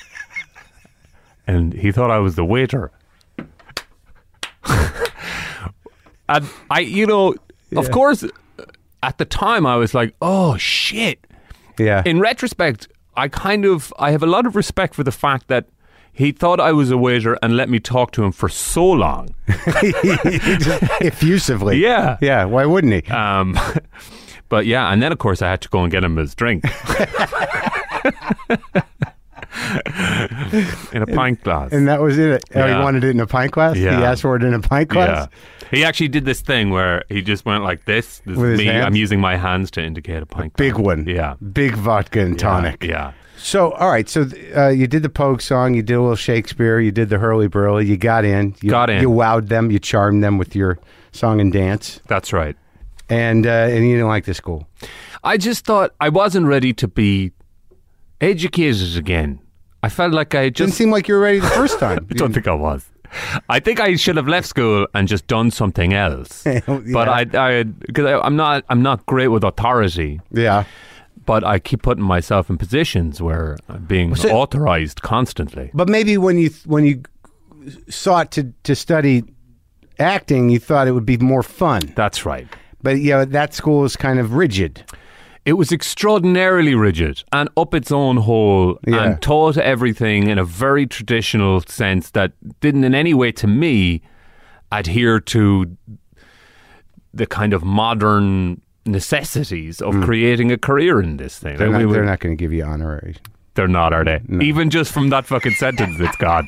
And he thought I was the waiter. And I, you know, of Yeah. course, at the time I was like, oh, shit. Yeah. In retrospect, I kind of, I have a lot of respect for the fact that he thought I was a waiter and let me talk to him for so long. Just effusively. Yeah. Yeah. Why wouldn't he? Um, but yeah, and then of course I had to go and get him his drink. In a pint glass. And that was it. Oh, he Yeah. wanted it in a pint glass? Yeah. He asked for it in a pint glass? Yeah. He actually did this thing where he just went like this. This With is his me. hands? I'm using my hands to indicate a pint Big glass. one. Yeah. Big vodka and tonic. Yeah. So, all right. So, uh, you did the Pogue song. You did a little Shakespeare. You did the Hurly Burly. You got in. You, Got in. You wowed them. You charmed them with your song and dance. That's right. And uh, and you didn't like the school. I just thought I wasn't ready to be educated again. I felt like I Didn't just seem like you were ready the first time. I don't think I was. I think I should have left school and just done something else. Yeah. But I, I, because I, I'm not, I'm not great with authority. Yeah. But I keep putting myself in positions where I'm being So- authorized constantly. But maybe when you when you sought to, to study acting, you thought it would be more fun. That's right. But yeah, that school is kind of rigid. It was extraordinarily rigid and up its own hole Yeah. and taught everything in a very traditional sense that didn't in any way to me adhere to the kind of modern necessities of creating a career in this thing. They're Like, not, we- they're not going to give you honorary. they're not, are they? Even just from that fucking sentence, it's gone.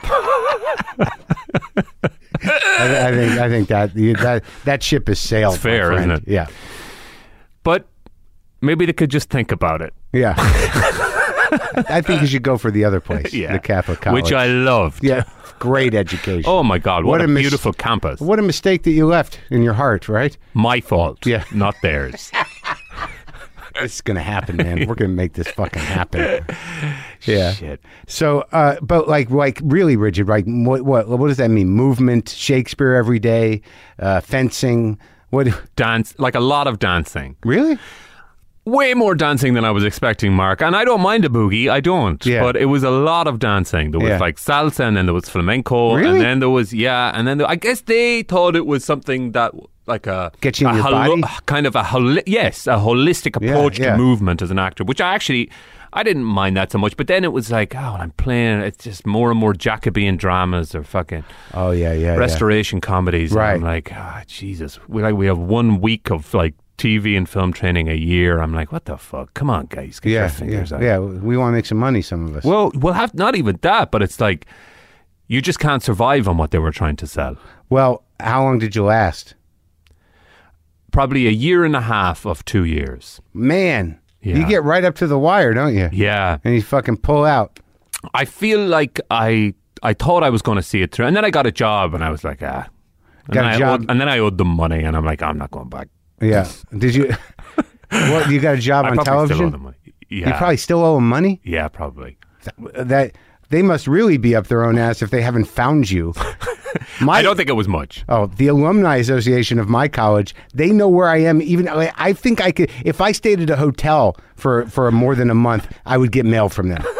I, I think I think that you- that that ship has sailed. It's fair, my friend. isn't it? Yeah. But maybe they could just think about it. Yeah. I think you should go for the other place, Yeah. the Catholic College. Which I loved. Yeah, great education. Oh my God, what, What a, a mis- beautiful campus. What a mistake that you left in your heart, right? My fault, Yeah. not theirs. This is going to happen, man. We're going to make this fucking happen. Yeah. Shit. So, uh, but like, like really rigid, right? What, what, what does that mean? Movement, Shakespeare every day, uh, fencing. What? Dance, like a lot of dancing. Really? Way more dancing than I was expecting, Mark. And I don't mind a boogie, I don't. Yeah. But it was a lot of dancing. There was Yeah. like salsa, and then there was flamenco, Really? and then there was yeah, and then there, I guess they thought it was something that like a Get you in a your holo- body? kind of a holi- yes, a holistic Yeah, approach yeah. to movement as an actor, which I actually I didn't mind that so much. But then it was like, oh, I'm playing. It's just more and more Jacobean dramas or fucking Oh yeah, yeah. yeah. restoration comedies. Right. And I'm like, ah, Jesus. We like we have one week of like T V and film training a year. I'm like, what the fuck? Come on, guys, get your Yeah, yeah, fingers out. yeah. We want to make some money. Some of us. Well, we'll have not even that, but it's like you just can't survive on what they were trying to sell. Well, how long did you last? Probably a year and a half of two years. Man, Yeah. you get right up to the wire, don't you? Yeah. And you fucking pull out. I feel like I I thought I was going to see it through, and then I got a job, and I was like, ah. And Got a then I job? owed- and then I owed them money, and I'm like, I'm not going back. Yeah. Did you? What? You got a job I on probably still owe television? them money. Yeah. You probably still owe them money. yeah, probably. That they must really be up their own ass if they haven't found you. My, I don't think it was much. Oh, the Alumni Association of my college, they know where I am. Even I I think I could, if I stayed at a hotel for, for more than a month, I would get mail from them.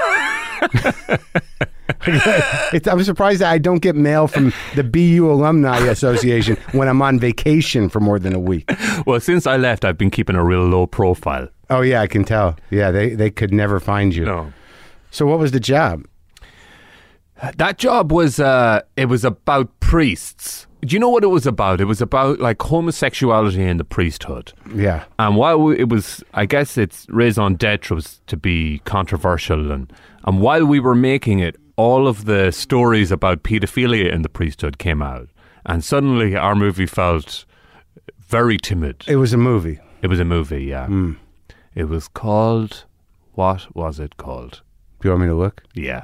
it's, I'm surprised that I don't get mail from the B U Alumni Association when I'm on vacation for more than a week. Well, since I left, I've been keeping a real low profile. Oh, yeah, I can tell. Yeah, they, they could never find you. No. So what was the job? That job was, uh, it was about priests. Do you know what it was about? It was about like homosexuality in the priesthood. Yeah. And while we, it was, I guess it's raison d'etre was to be controversial. And, and while we were making it, all of the stories about paedophilia in the priesthood came out. And suddenly our movie felt very timid. It was a movie. It was a movie, yeah. Mm. It was called, what was it called? Do you want me to look? Yeah.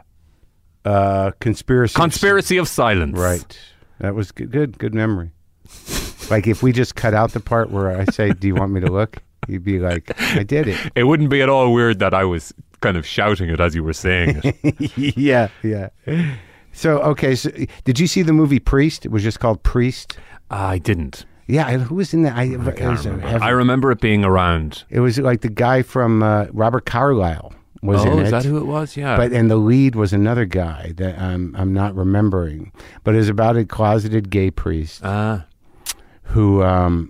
Uh, Conspiracy. Conspiracy of Silence. Right. That was good. Good, good memory. Like if we just cut out the part where I say, do you want me to look? You'd be like, I did it. It wouldn't be at all weird that I was kind of shouting it as you were saying it. yeah, yeah. So, okay, so did you see the movie Priest? It was just called Priest. I didn't. Yeah, I- who was in that? I, I it, can't was, remember. uh, I remember it being around. it was like the guy from uh, Robert Carlyle was Oh, in is it. that who it was? Yeah. But and the lead was another guy that I'm I'm not remembering. But it was about a closeted gay priest Ah. who um,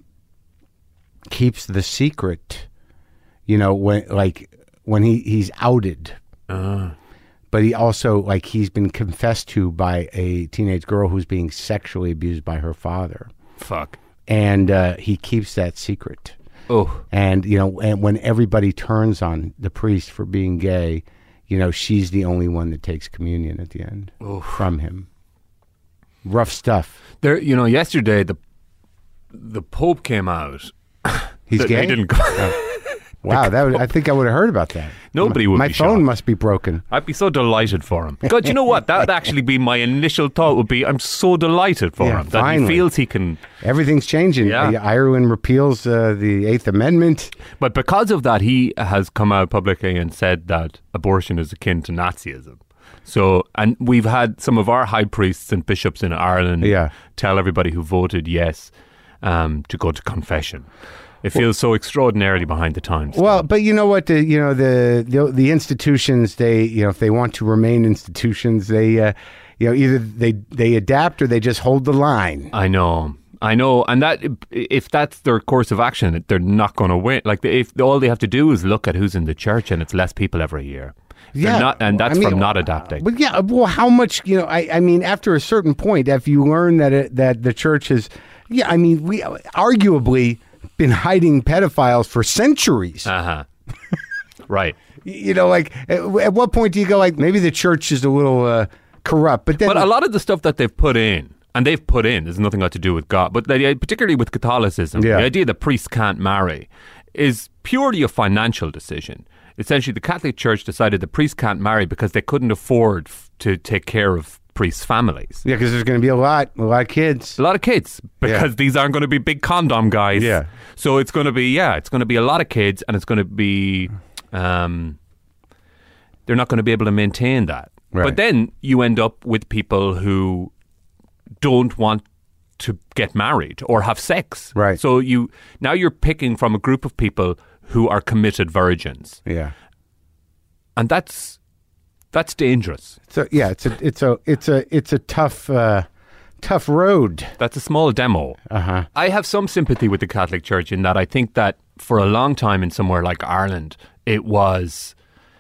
keeps the secret. You know, when like when he, he's outed, Ah. but he also like he's been confessed to by a teenage girl who's being sexually abused by her father, Fuck. and uh, he keeps that secret. Oh. And you know, and when everybody turns on the priest for being gay, you know, she's the only one that takes communion at the end from him. Rough stuff. There, you know, yesterday the the Pope came out. He's They- gay. They didn't go. Wow, that would, I think I would have heard about that. Nobody my, would My be phone shocked. must be broken. I'd be so delighted for him. God, you know what? That would actually be my initial thought. Would be I'm so delighted for Yeah, him that finally. he feels he can. Everything's changing. Yeah. Uh, Ireland repeals uh, the Eighth Amendment. But because of that, he has come out publicly and said that abortion is akin to Nazism. So, and we've had some of our high priests and bishops in Ireland Yeah. tell everybody who voted yes um, to go to confession. It feels so extraordinarily behind the times. Well, but you know what? The you know the the, the institutions, they you know if they want to remain institutions, they uh, you know either they they adapt or they just hold the line. I know. I know, and that if that's their course of action, they're not going to win. Like if all they have to do is look at who's in the church, and it's less people every year. They're Yeah, not, and that's I mean, from not adapting. But yeah, well, how much you know? I, I mean, after a certain point, if you learn that it, that the church has, yeah, I mean, we arguably been hiding pedophiles for centuries. Uh huh. Right. You know, like at, at what point do you go like maybe the church is a little uh, corrupt? But then, But a lot of the stuff that they've put in, and they've put in, there's nothing got to do with God, but the, particularly with Catholicism, Yeah. the idea that priests can't marry is purely a financial decision. Essentially, the Catholic Church decided the priests can't marry because they couldn't afford f- to take care of priests' families. yeah, because there's going to be a lot, a lot of kids. A lot of kids, because Yeah. these aren't going to be big condom guys. Yeah. So it's going to be, yeah, it's going to be a lot of kids, and it's going to be, um, they're not going to be able to maintain that. Right. But then you end up with people who don't want to get married or have sex. Right. So you now you're picking from a group of people who are committed virgins, Yeah. and that's that's dangerous. So yeah, it's a it's a it's a it's a tough uh, tough road. That's a small demo. Uh huh. I have some sympathy with the Catholic Church in that I think that for a long time in somewhere like Ireland, it was,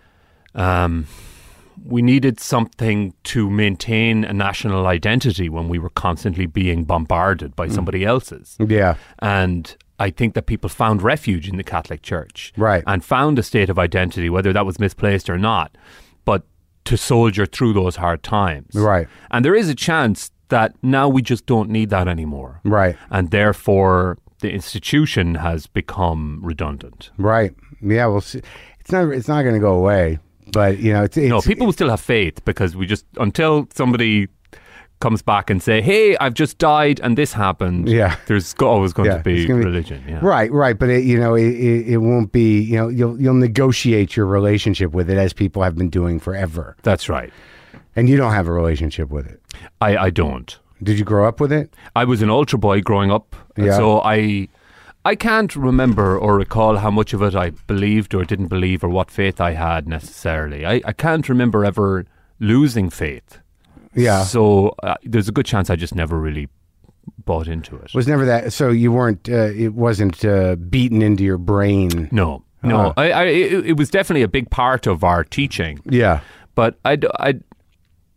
um, we needed something to maintain a national identity when we were constantly being bombarded by somebody else's. Yeah. And I think that people found refuge in the Catholic Church. Right. And found a state of identity, whether that was misplaced or not, but to soldier through those hard times. Right. And there is a chance that now we just don't need that anymore. Right. And therefore, the institution has become redundant. Right. Yeah. Well, see, it's not it's not going to go away. But you know, it's, it's No, people will still have faith because we just, until somebody comes back and say, hey, I've just died and this happened, Yeah. there's go- always going Yeah, to be it's gonna be- religion. Yeah. Right, right, but it, you know, it, it, it won't be. You know, you'll you'll negotiate your relationship with it as people have been doing forever, That's right. and you don't have a relationship with it. I, I don't. Did you grow up with it? I was an ultra boy growing up, and Yeah. so I I can't remember or recall how much of it I believed or didn't believe or what faith I had necessarily. I, I can't remember ever losing faith. Yeah. So uh, there's a good chance I just never really bought into it. Was never that. So you weren't. Uh, it wasn't uh, beaten into your brain. No, no. Uh. I, I, it, it was definitely a big part of our teaching. Yeah. But I, I,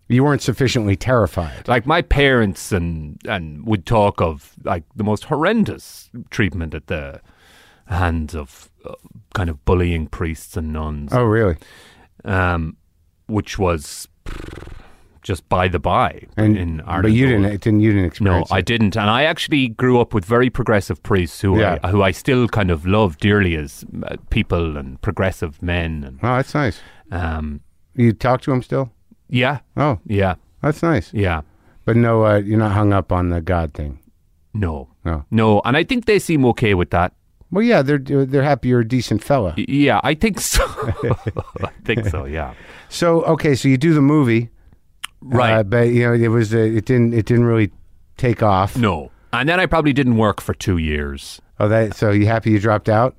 You weren't sufficiently terrified. Like my parents and and would talk of like the most horrendous treatment at the hands of uh, kind of bullying priests and nuns. Oh, really? Um, which was just by the by And, in Ireland. but you didn't, it didn't. You didn't No, experience I it. didn't, and I actually grew up with very progressive priests who Yeah. I, who I still kind of love dearly as uh, people and progressive men. And Oh, that's nice. um, You talk to him still? yeah, Oh, yeah, that's nice. yeah. But no, uh, you're not hung up on the God thing. No, No. no, and I think they seem okay with that. Well, yeah, they're they're happy you're a decent fella. Y- Yeah, I think so. I think so. Yeah. So okay, so you do the movie, Right. Uh, but you know it was uh, it didn't it didn't really take off. No, and then I probably didn't work for two years. Oh, that so you happy you dropped out?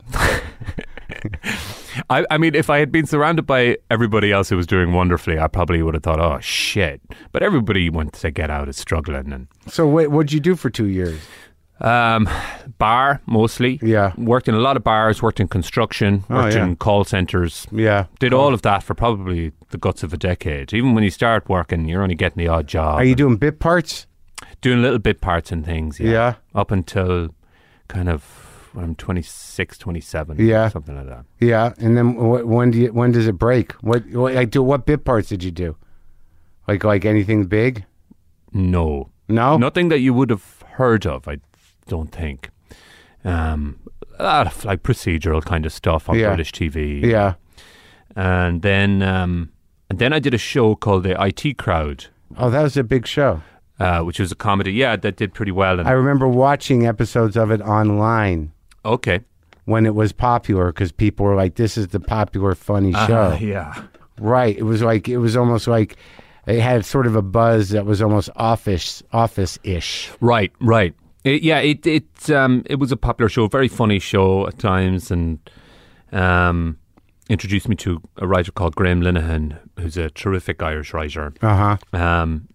I, I mean, if I had been surrounded by everybody else who was doing wonderfully, I probably would have thought, "Oh shit!" But everybody went to get out is struggling, and So what what'd you do for two years? um, bar mostly. Yeah. Worked in a lot of bars. Worked in construction. Oh, Worked yeah. in call centers. Yeah, Did all of that for probably the guts of a decade. Even when you start working, you're only getting the odd job. Are you doing bit parts? doing little bit parts and things? Yeah. Yeah. Up until kind of when I'm twenty-six, twenty-seven. Yeah. Something like that. Yeah, and then wh- when do you, when does it break? What, what like do what bit parts did you do? Like like anything big? No. No. Nothing that you would have heard of, I don't think. Um, a lot of like procedural kind of stuff on Yeah. British T V. Yeah. And then um, and then I did a show called The I T Crowd, Oh, that was a big show. uh, which was a comedy. Yeah, that did pretty well. And I remember watching episodes of it online okay. when it was popular because people were like, "This is the popular funny show." Uh, yeah. Right. It was like it was almost like it had sort of a buzz that was almost office office ish. Right, right. It, yeah, it it um it was a popular show, very funny show at times, and um introduced me to a writer called Graham Linehan, who's a terrific Irish writer. Uh huh. Um,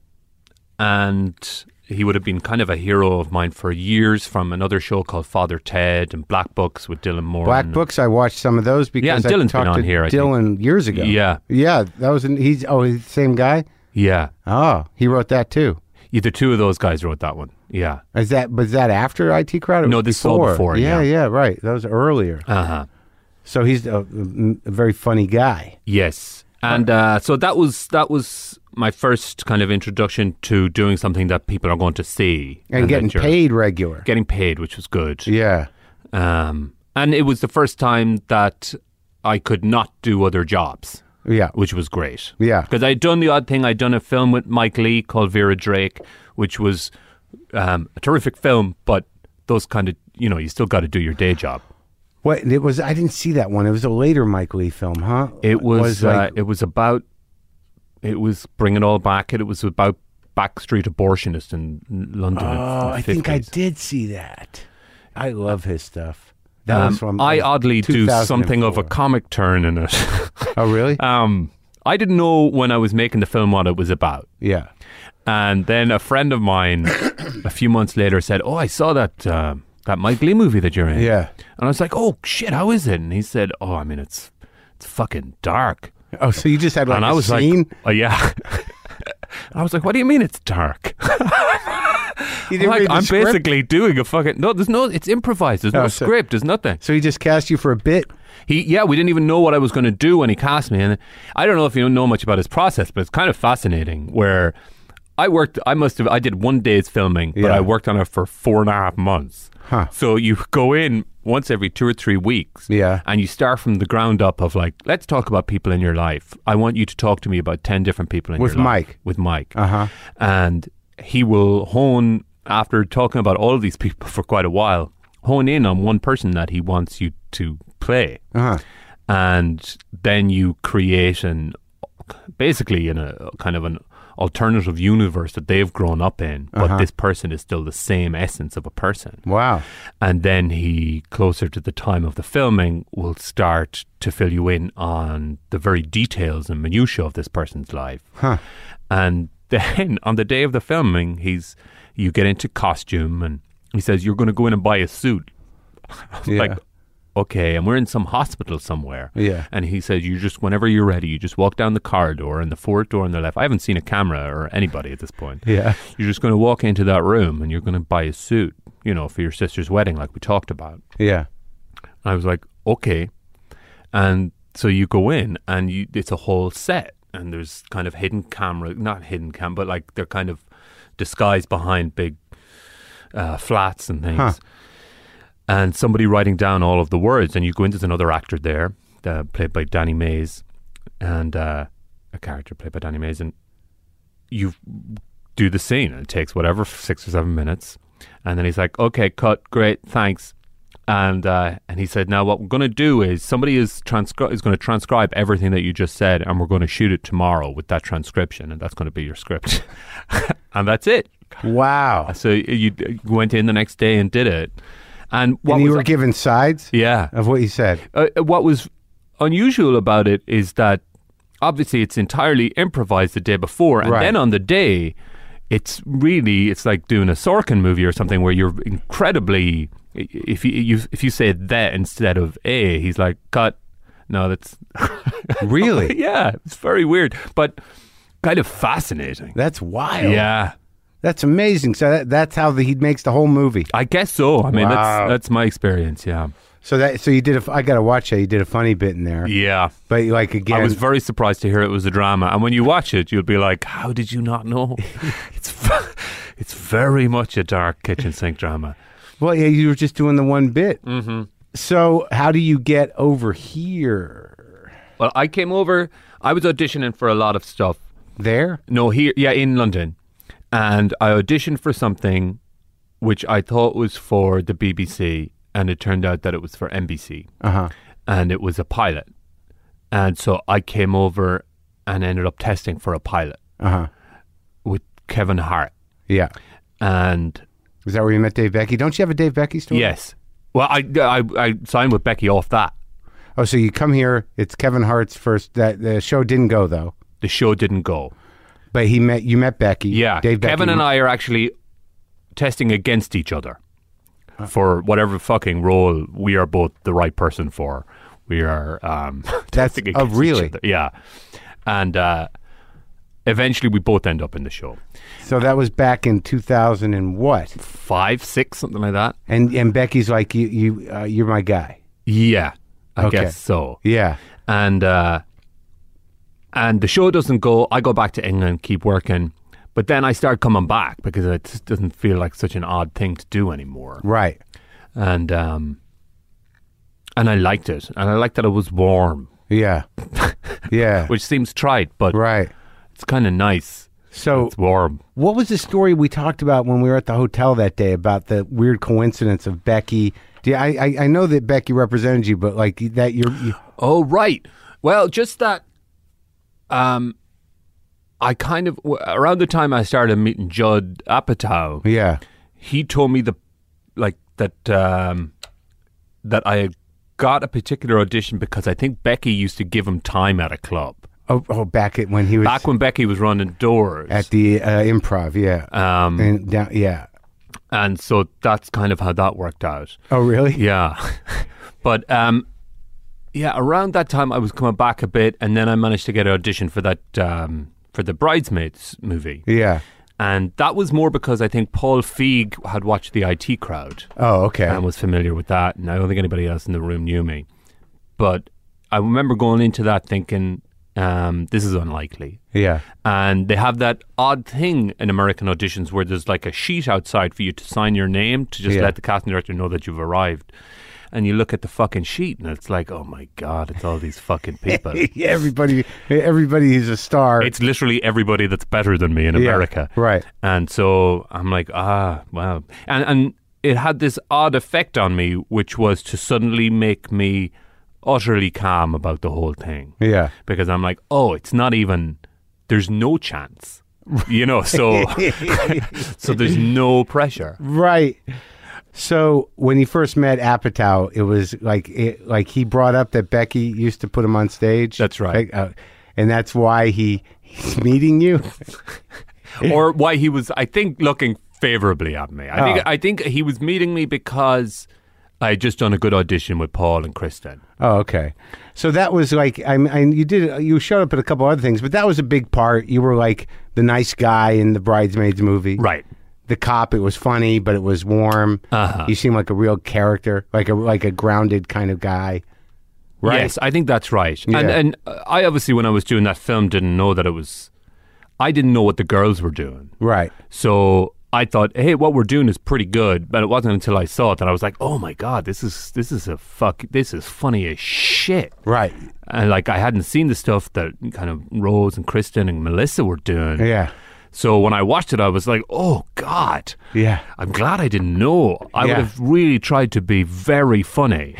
and he would have been kind of a hero of mine for years from another show called Father Ted and Black Books with Dylan Moore. Black and, Books. I watched some of those because Yeah, and I Dylan's talked been on to here, I think. Dylan years ago. Yeah. Yeah. That was an, he's oh he's the same guy. Yeah, Oh, he wrote that too. either two of those guys wrote that one. Yeah. Is that was that after I T Crowd? It No, was this is all before, Yeah, yeah. yeah, right. That was earlier. Uh huh. So he's a, a very funny guy. Yes, and uh, so that was that was my first kind of introduction to doing something that people are going to see And, getting that you're paid regular. getting paid, which was good. Yeah. Um, and it was the first time that I could not do other jobs, Yeah. which was great. Yeah. Because I'd done the odd thing. I'd done a film with Mike Lee called Vera Drake, which was um, a terrific film, but those kind of, you know, you still got to do your day job. What it was? I didn't see that one. It was a later Mike Lee film, huh? It was, like, uh, it was about, it was Bring It All Back. It was about backstreet abortionists in London. in oh, the I think I fifties. did see that. I love his stuff. That Um, was from. I uh, oddly do something of a two thousand four. comic turn in it. Oh, really? um, I didn't know when I was making the film what it was about. Yeah. And then a friend of mine a few months later said, "Oh, I saw that uh, that Mike Lee movie that you're in." Yeah. And I was like, "Oh shit, how is it?" And he said, "Oh, I mean, it's it's fucking dark." Oh, so you just had like and a I was scene? like, "Oh yeah." I was like, "What do you mean it's dark?" You I'm didn't like, read the I'm script? basically doing a fucking no. There's no. It's improvised. There's no Oh, so- script. There's nothing. So he just cast you for a bit? He, yeah, we didn't even know what I was going to do when he cast me, and I don't know if you know much about his process, but it's kind of fascinating. Where I worked, I must have, I did one day's filming, but Yeah. I worked on it for four and a half months. Huh. So you go in once every two or three weeks, Yeah. and you start from the ground up of like, let's talk about people in your life. I want you to talk to me about ten different people in With your life. Mike? With Mike, Uh huh. and he will hone after talking about all of these people for quite a while, hone in on one person that he wants you to play. Uh huh. And then you create an basically in a kind of an alternative universe that they've grown up in, but Uh-huh. this person is still the same essence of a person. Wow. And then he, closer to the time of the filming, will start to fill you in on the very details and minutiae of this person's life. Huh. And then on the day of the filming, he's you get into costume, and he says, "You're going to go in and buy a suit." I was Yeah. like, okay, and we're in some hospital somewhere. Yeah. And he said, you just, whenever you're ready, you just walk down the corridor and the fourth door on the left. I haven't seen a camera or anybody at this point. Yeah. You're just going to walk into that room and you're going to buy a suit, you know, for your sister's wedding, like we talked about. Yeah. And I was like, okay. And so you go in and you, it's a whole set and there's kind of hidden camera, not hidden cam, but like they're kind of disguised behind big uh, flats and things. Huh. And somebody writing down all of the words, and you go in, there's another actor there, uh, played by Danny Mays, and uh, a character played by Danny Mays, and you do the scene, and it takes whatever, six or seven minutes, and then he's like, okay, cut, great, thanks. And uh, and he said, now what we're going to do is somebody is transcri- is going to transcribe everything that you just said, and we're going to shoot it tomorrow with that transcription, and that's going to be your script. And that's it. Wow. So you, you went in the next day and did it. And, what and you was, were given sides yeah, of what you said. Uh, what was unusual about it is that obviously it's entirely improvised the day before, and Right. then on the day, it's really it's like doing a Sorkin movie or something where you're incredibly. If you, you if you say that instead of a, he's like, cut. No, that's Really? yeah, it's very weird, but kind of fascinating. That's wild. Yeah. That's amazing. So that, that's how the, he makes the whole movie. I guess so. I mean, Wow. that's that's my experience. Yeah, So that so you did a. I got to watch that. You did a funny bit in there. yeah. But like again, I was very surprised to hear it was a drama, and when you watch it, you'll be like, "How did you not know?" it's v- it's very much a dark kitchen sink drama. well, yeah, you were just doing the one bit. Mm-hmm. So how do you get over here? Well, I came over. I was auditioning for a lot of stuff. There? No, here, yeah, in London, and I auditioned for something which I thought was for the B B C, and it turned out that it was for N B C, Uh huh. and it was a pilot. And so I came over and ended up testing for a pilot Uh huh. with Kevin Hart. Yeah. And Is that where you met Dave Becky? Don't you have a Dave Becky story? yes, well, I, I I signed with Becky off that. Oh, so you come here. It's Kevin Hart's first. That the show didn't go though, The show didn't go. but he met. You met Becky. Yeah, Dave Kevin Becky. and I are actually testing against each other for whatever fucking role we are both the right person for. We are um, That's testing oh against really? each other. Yeah, and uh, eventually we both end up in the show. So that was back in two thousand and what? Five, six, something like that. And and Becky's like you. You uh, you're my guy. Yeah, I Okay. guess so. Yeah. And uh, and the show doesn't go. I go back to England, keep working, but then I start coming back because it just doesn't feel like such an odd thing to do anymore. Right. And um, and I liked it, and I liked that it was warm, Yeah. Yeah. which seems trite, but Right. it's kind of nice. So It's warm. what was the story we talked about when we were at the hotel that day about the weird coincidence of Becky? Do you, I, I I know that Becky represented you, but like that you're you, Oh, right. Well, just that. Um, I kind of w- around the time I started meeting Judd Apatow, yeah. he told me the like that um, that I had got a particular audition because I think Becky used to give him time at a club Oh, oh back at when he was back when Becky was running doors at the uh, Improv, yeah. um, and down, yeah. and so that's kind of how that worked out. Oh, really? Yeah, but um, yeah, around that time I was coming back a bit, and then I managed to get an audition for that um, for the Bridesmaids movie. Yeah. And that was more because I think Paul Feig had watched the I T Crowd Oh, okay. and was familiar with that. And I don't think anybody else in the room knew me. But I remember going into that thinking, um, this is unlikely. yeah. And they have that odd thing in American auditions where there's like a sheet outside for you to sign your name to just Yeah. let the casting director know that you've arrived. And you look at the fucking sheet and it's like, oh my God, it's all these fucking people. Yeah, everybody, everybody is a star. It's literally everybody that's better than me in Yeah, America. right. And so I'm like, ah, wow. And and it had this odd effect on me, which was to suddenly make me utterly calm about the whole thing. Yeah. Because I'm like, oh, it's not even, there's no chance. You know, so so there's no pressure. Right. So when he first met Apatow, it was like it, like he brought up that Becky used to put him on stage. That's right. Like, uh, and that's why he he's meeting you. Or why he was, I think, looking favorably at me. I think Oh. I think he was meeting me because I had just done a good audition with Paul and Kristen. Oh, okay. So that was like, I mean, you did, you showed up at a couple other things, but that was a big part. You were like the nice guy in the Bridesmaids movie. Right. The cop, it was funny, but it was warm. Uh-huh. You seemed like a real character, like a like a grounded kind of guy. Right. Yes, I think that's right. Yeah. And and I obviously, when I was doing that film, didn't know that it was, I didn't know what the girls were doing. Right. So I thought, hey, what we're doing is pretty good. But it wasn't until I saw it that I was like, oh my God, this is this is a fuck, this is funny as shit. Right. And like, I hadn't seen the stuff that kind of Rose and Kristen and Melissa were doing. Yeah. So when I watched it, I was like, oh God. Yeah. I'm glad I didn't know. I Yeah. would have really tried to be very funny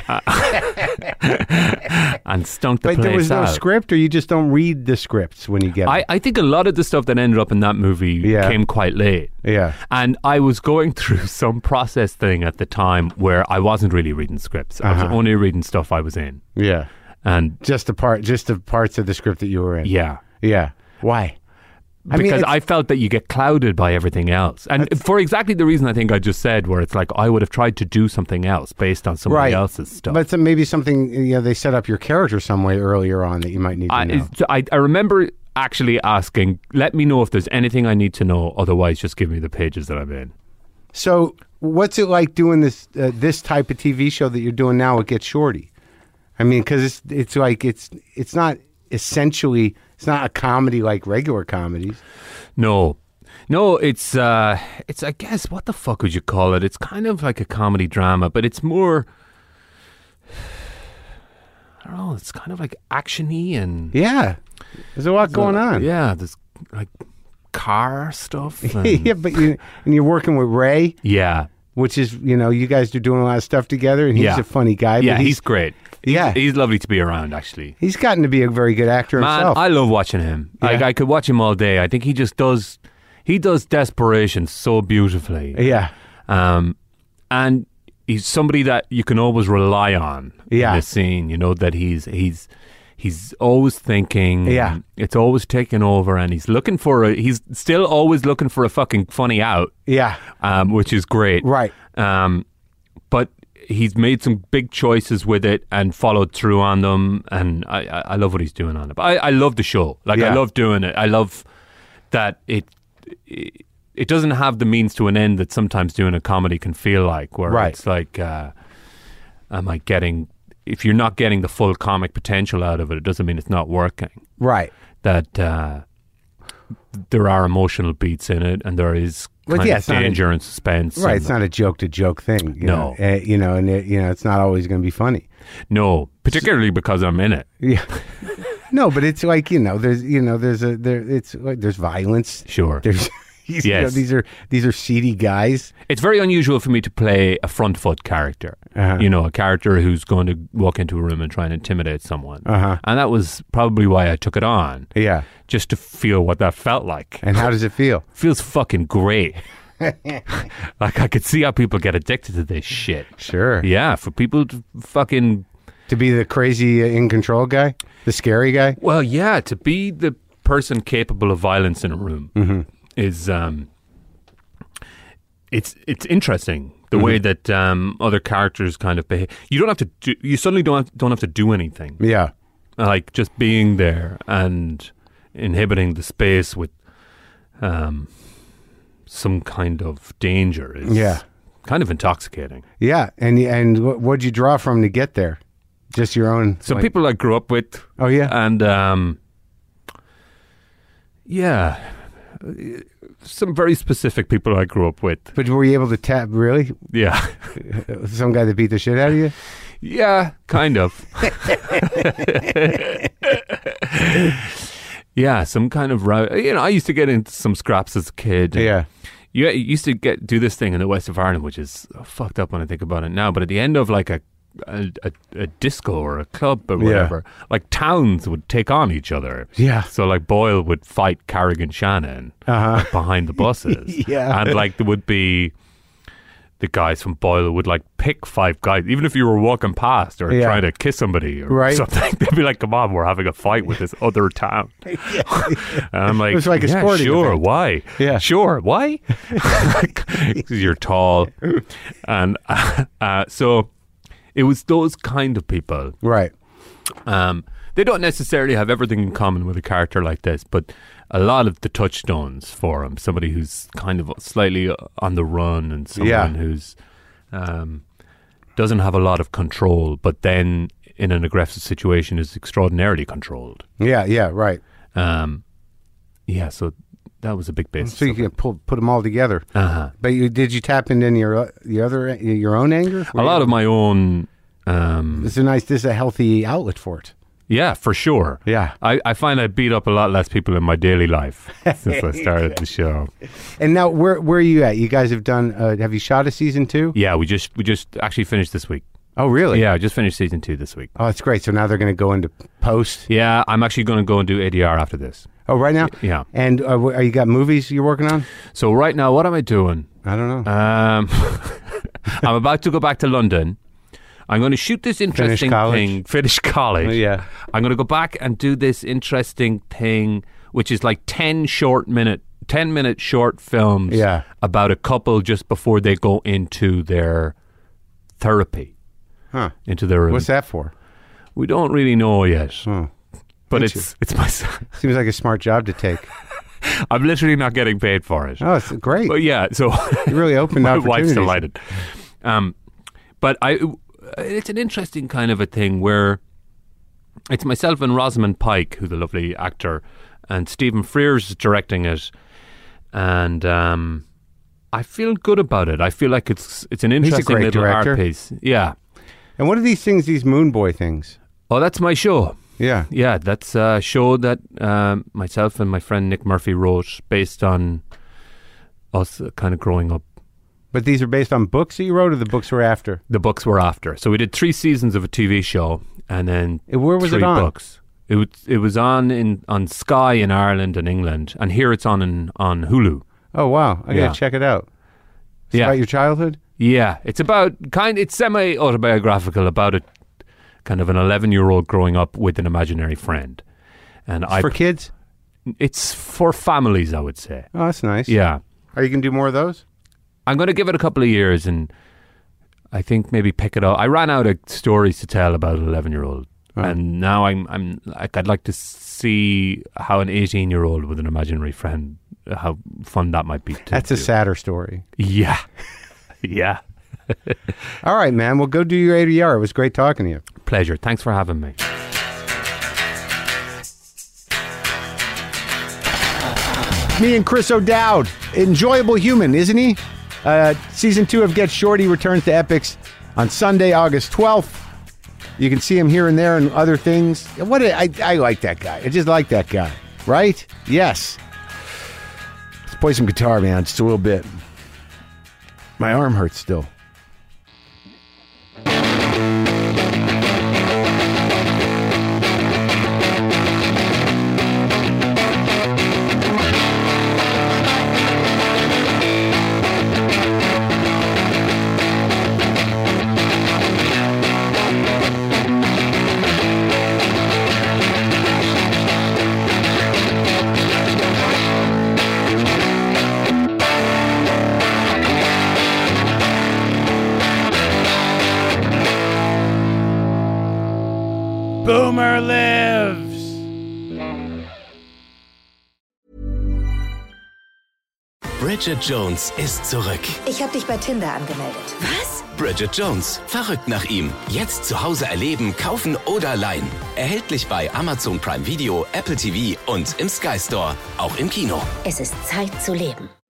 and stunk the But place there was no out. script, or you just don't read the scripts when you get I, them? I think a lot of the stuff that ended up in that movie Yeah. came quite late. Yeah. And I was going through some process thing at the time where I wasn't really reading scripts. I was Uh-huh. only reading stuff I was in. Yeah. And Just the part, just the parts of the script that you were in. yeah. Yeah. Why? I mean, Because it's- I felt that you get clouded by everything else. And for exactly the reason I think I just said, where it's like I would have tried to do something else based on somebody Right. else's stuff. But some, maybe something, you know, they set up your character some way earlier on that you might need to I, know. it's- I, I remember actually asking, let me know if there's anything I need to know, otherwise just give me the pages that I'm in. So, what's it like doing this uh, this type of T V show that you're doing now with Get Shorty? I mean, because it's it's like it's it's not essentially it's not a comedy like regular comedies. No. No, it's, uh, it's, I guess, what the fuck would you call it? It's kind of like a comedy drama, but it's more, I don't know, it's kind of like action-y and... Yeah, there's a lot going on. Yeah, there's like car stuff. And, yeah, but you and you're working with Ray, yeah. which is you know you guys are doing a lot of stuff together, and he's Yeah. a funny guy. But Yeah, he's, he's great. Yeah. He's lovely to be around, actually. he's gotten to be a very good actor Man, himself. I love watching him. Like, Yeah. I could watch him all day. I think he just does, he does desperation so beautifully. yeah, Um, and he's somebody that you can always rely on Yeah. in this scene, you know, that he's, he's, he's always thinking. Yeah. It's always taking over, and he's looking for a, he's still always looking for a fucking funny out, yeah, um, which is great. right. Um, but he's made some big choices with it and followed through on them, and I, I, I love what he's doing on it. But I, I love the show. Like, Yeah. I love doing it. I love that it, it it doesn't have the means to an end that sometimes doing a comedy can feel like, where Right. it's like, uh, am I getting, if you're not getting the full comic potential out of it, it doesn't mean it's not working. Right. That uh, there are emotional beats in it, and there is Well, kind yeah, of it's not a- danger and suspense. Right, and- it's not a joke to joke thing. You No. know, uh, you know, and it, you know, it's not always going to be funny. No, particularly because I'm in it. Yeah, no, but it's like you know, there's you know, there's a there, it's like there's violence. Sure. There's you know, Yes. these are these are seedy guys. It's very unusual for me to play a front foot character. Uh-huh. You know, a character who's going to walk into a room and try and intimidate someone. Uh-huh. And that was probably why I took it on, Yeah, just to feel what that felt like. and how does it feel? Feels fucking great. Like, I could see how people get addicted to this shit. Sure. Yeah, for people to fucking... To be the crazy uh, in control guy, the scary guy. Well, yeah, to be the person capable of violence in a room Mm-hmm. is... um It's it's interesting the Mm-hmm. way that um, other characters kind of behave. You don't have to. Do, you suddenly don't have, don't have to do anything. Yeah, Like, just being there and inhibiting the space with um, some kind of danger is Yeah. kind of intoxicating. yeah, and and what, what'd you draw from to get there? Just your own. So like- people I grew up with, Oh yeah. and um, yeah, some very specific people I grew up with. But were you able to tap really Yeah. some guy that beat the shit out of you? Yeah, kind of. Yeah, some kind of row. You know, I used to get into some scraps as a kid. Yeah. You you used to get do this thing in the west of Ireland, which is fucked up when I think about it now. But at the end of like a a, a, a disco or a club or Yeah. whatever, like towns would take on each other. Yeah. So like Boyle would fight Carrigan Shannon Uh-huh. like, behind the buses. Yeah. And like there would be the guys from Boyle would like pick five guys, even if you were walking past or Yeah. trying to kiss somebody or Right. something. They'd be like, "Come on, we're having a fight with this other town." And I'm like, It was like a "Yeah, sporting sure, event." why? Yeah. Sure, why?" Because you're tall, and uh, uh, so It was those kind of people. Right. Um, they don't necessarily have everything in common with a character like this, but a lot of the touchstones for him. Somebody who's kind of slightly on the run, and someone Yeah. who's um, doesn't have a lot of control, but then in an aggressive situation is extraordinarily controlled. Yeah, yeah, right. Um, yeah, so that was a big basis. So you can pull, put them all together. Uh-huh. But you, did you tap into any your the other your own anger? A lot of my own. Um, This is a nice. This is a healthy outlet for it. yeah, for sure. Yeah. I, I find I beat up a lot less people in my daily life since I started the show. And now, where where are you at? You guys have done. Uh, have you shot a season two? Yeah, we just we just actually finished this week. Oh, really? Yeah, I just finished season two this week. Oh, that's great. So now they're going to go into post. Yeah, I'm actually going to go and do A D R after this. Oh, right now. Yeah. And uh, wh- are you got movies you're working on? So right now, what am I doing? I don't know. Um, I'm about to go back to London. I'm going to shoot this interesting college? thing. Finish college. Oh, yeah. I'm going to go back and do this interesting thing, which is like ten short minute, ten minute short films Yeah. about a couple just before they go into their therapy, Huh. into their. What's that for? We don't really know yet, Oh, but Thank it's it's my. seems like a smart job to take. I'm literally not getting paid for it. Oh, it's great. But yeah, so You really opened my opportunities. wife's delighted. Um, but I, it's an interesting kind of a thing where it's myself and Rosamund Pike, who's a lovely actor, and Stephen Frears is directing it, and um, I feel good about it. I feel like it's it's an a interesting great little director. art piece. Yeah. And what are these things? These Moon Boy things? Oh, that's my show. Yeah. Yeah, that's a show that um, myself and my friend Nick Murphy wrote based on us uh, kind of growing up. But these are based on books that you wrote, or the books were after? The books were after. So we did three seasons of a T V show, and then Uh, Where was three it on? books. It was it was on in on Sky in Ireland and England, and here it's on in, on Hulu. Oh wow! I Yeah. gotta check it out. It's Yeah. about your childhood. Yeah, it's about kind. It's semi autobiographical about a kind of an eleven year old growing up with an imaginary friend, and I. For kids? It's for families, I would say. Oh, that's nice. Yeah, Are you gonna do more of those? I'm going to give it a couple of years, and I think maybe pick it up. I ran out of stories to tell about an eleven year old, Right. and now I'm I'm like I'd like to see how an eighteen year old with an imaginary friend, how fun that might be. To That's a do. sadder story. Yeah, yeah. All right, man. Well, go do your A D R. It was great talking to you. Pleasure. Thanks for having me. Me and Chris O'Dowd. Enjoyable human, isn't he? Uh, season two of Get Shorty returns to Epix on Sunday, August twelfth. You can see him here and there and other things. What a, I, I like that guy. I just like that guy. Right? Yes. Let's play some guitar, man. Just a little bit. My arm hurts still. Boomer lives. Bridget Jones ist zurück. Ich habe dich bei Tinder angemeldet. Was? Bridget Jones, verrückt nach ihm. Jetzt zu Hause erleben, kaufen oder leihen. Erhältlich bei Amazon Prime Video, Apple T V und im Sky Store. Auch im Kino. Es ist Zeit zu leben.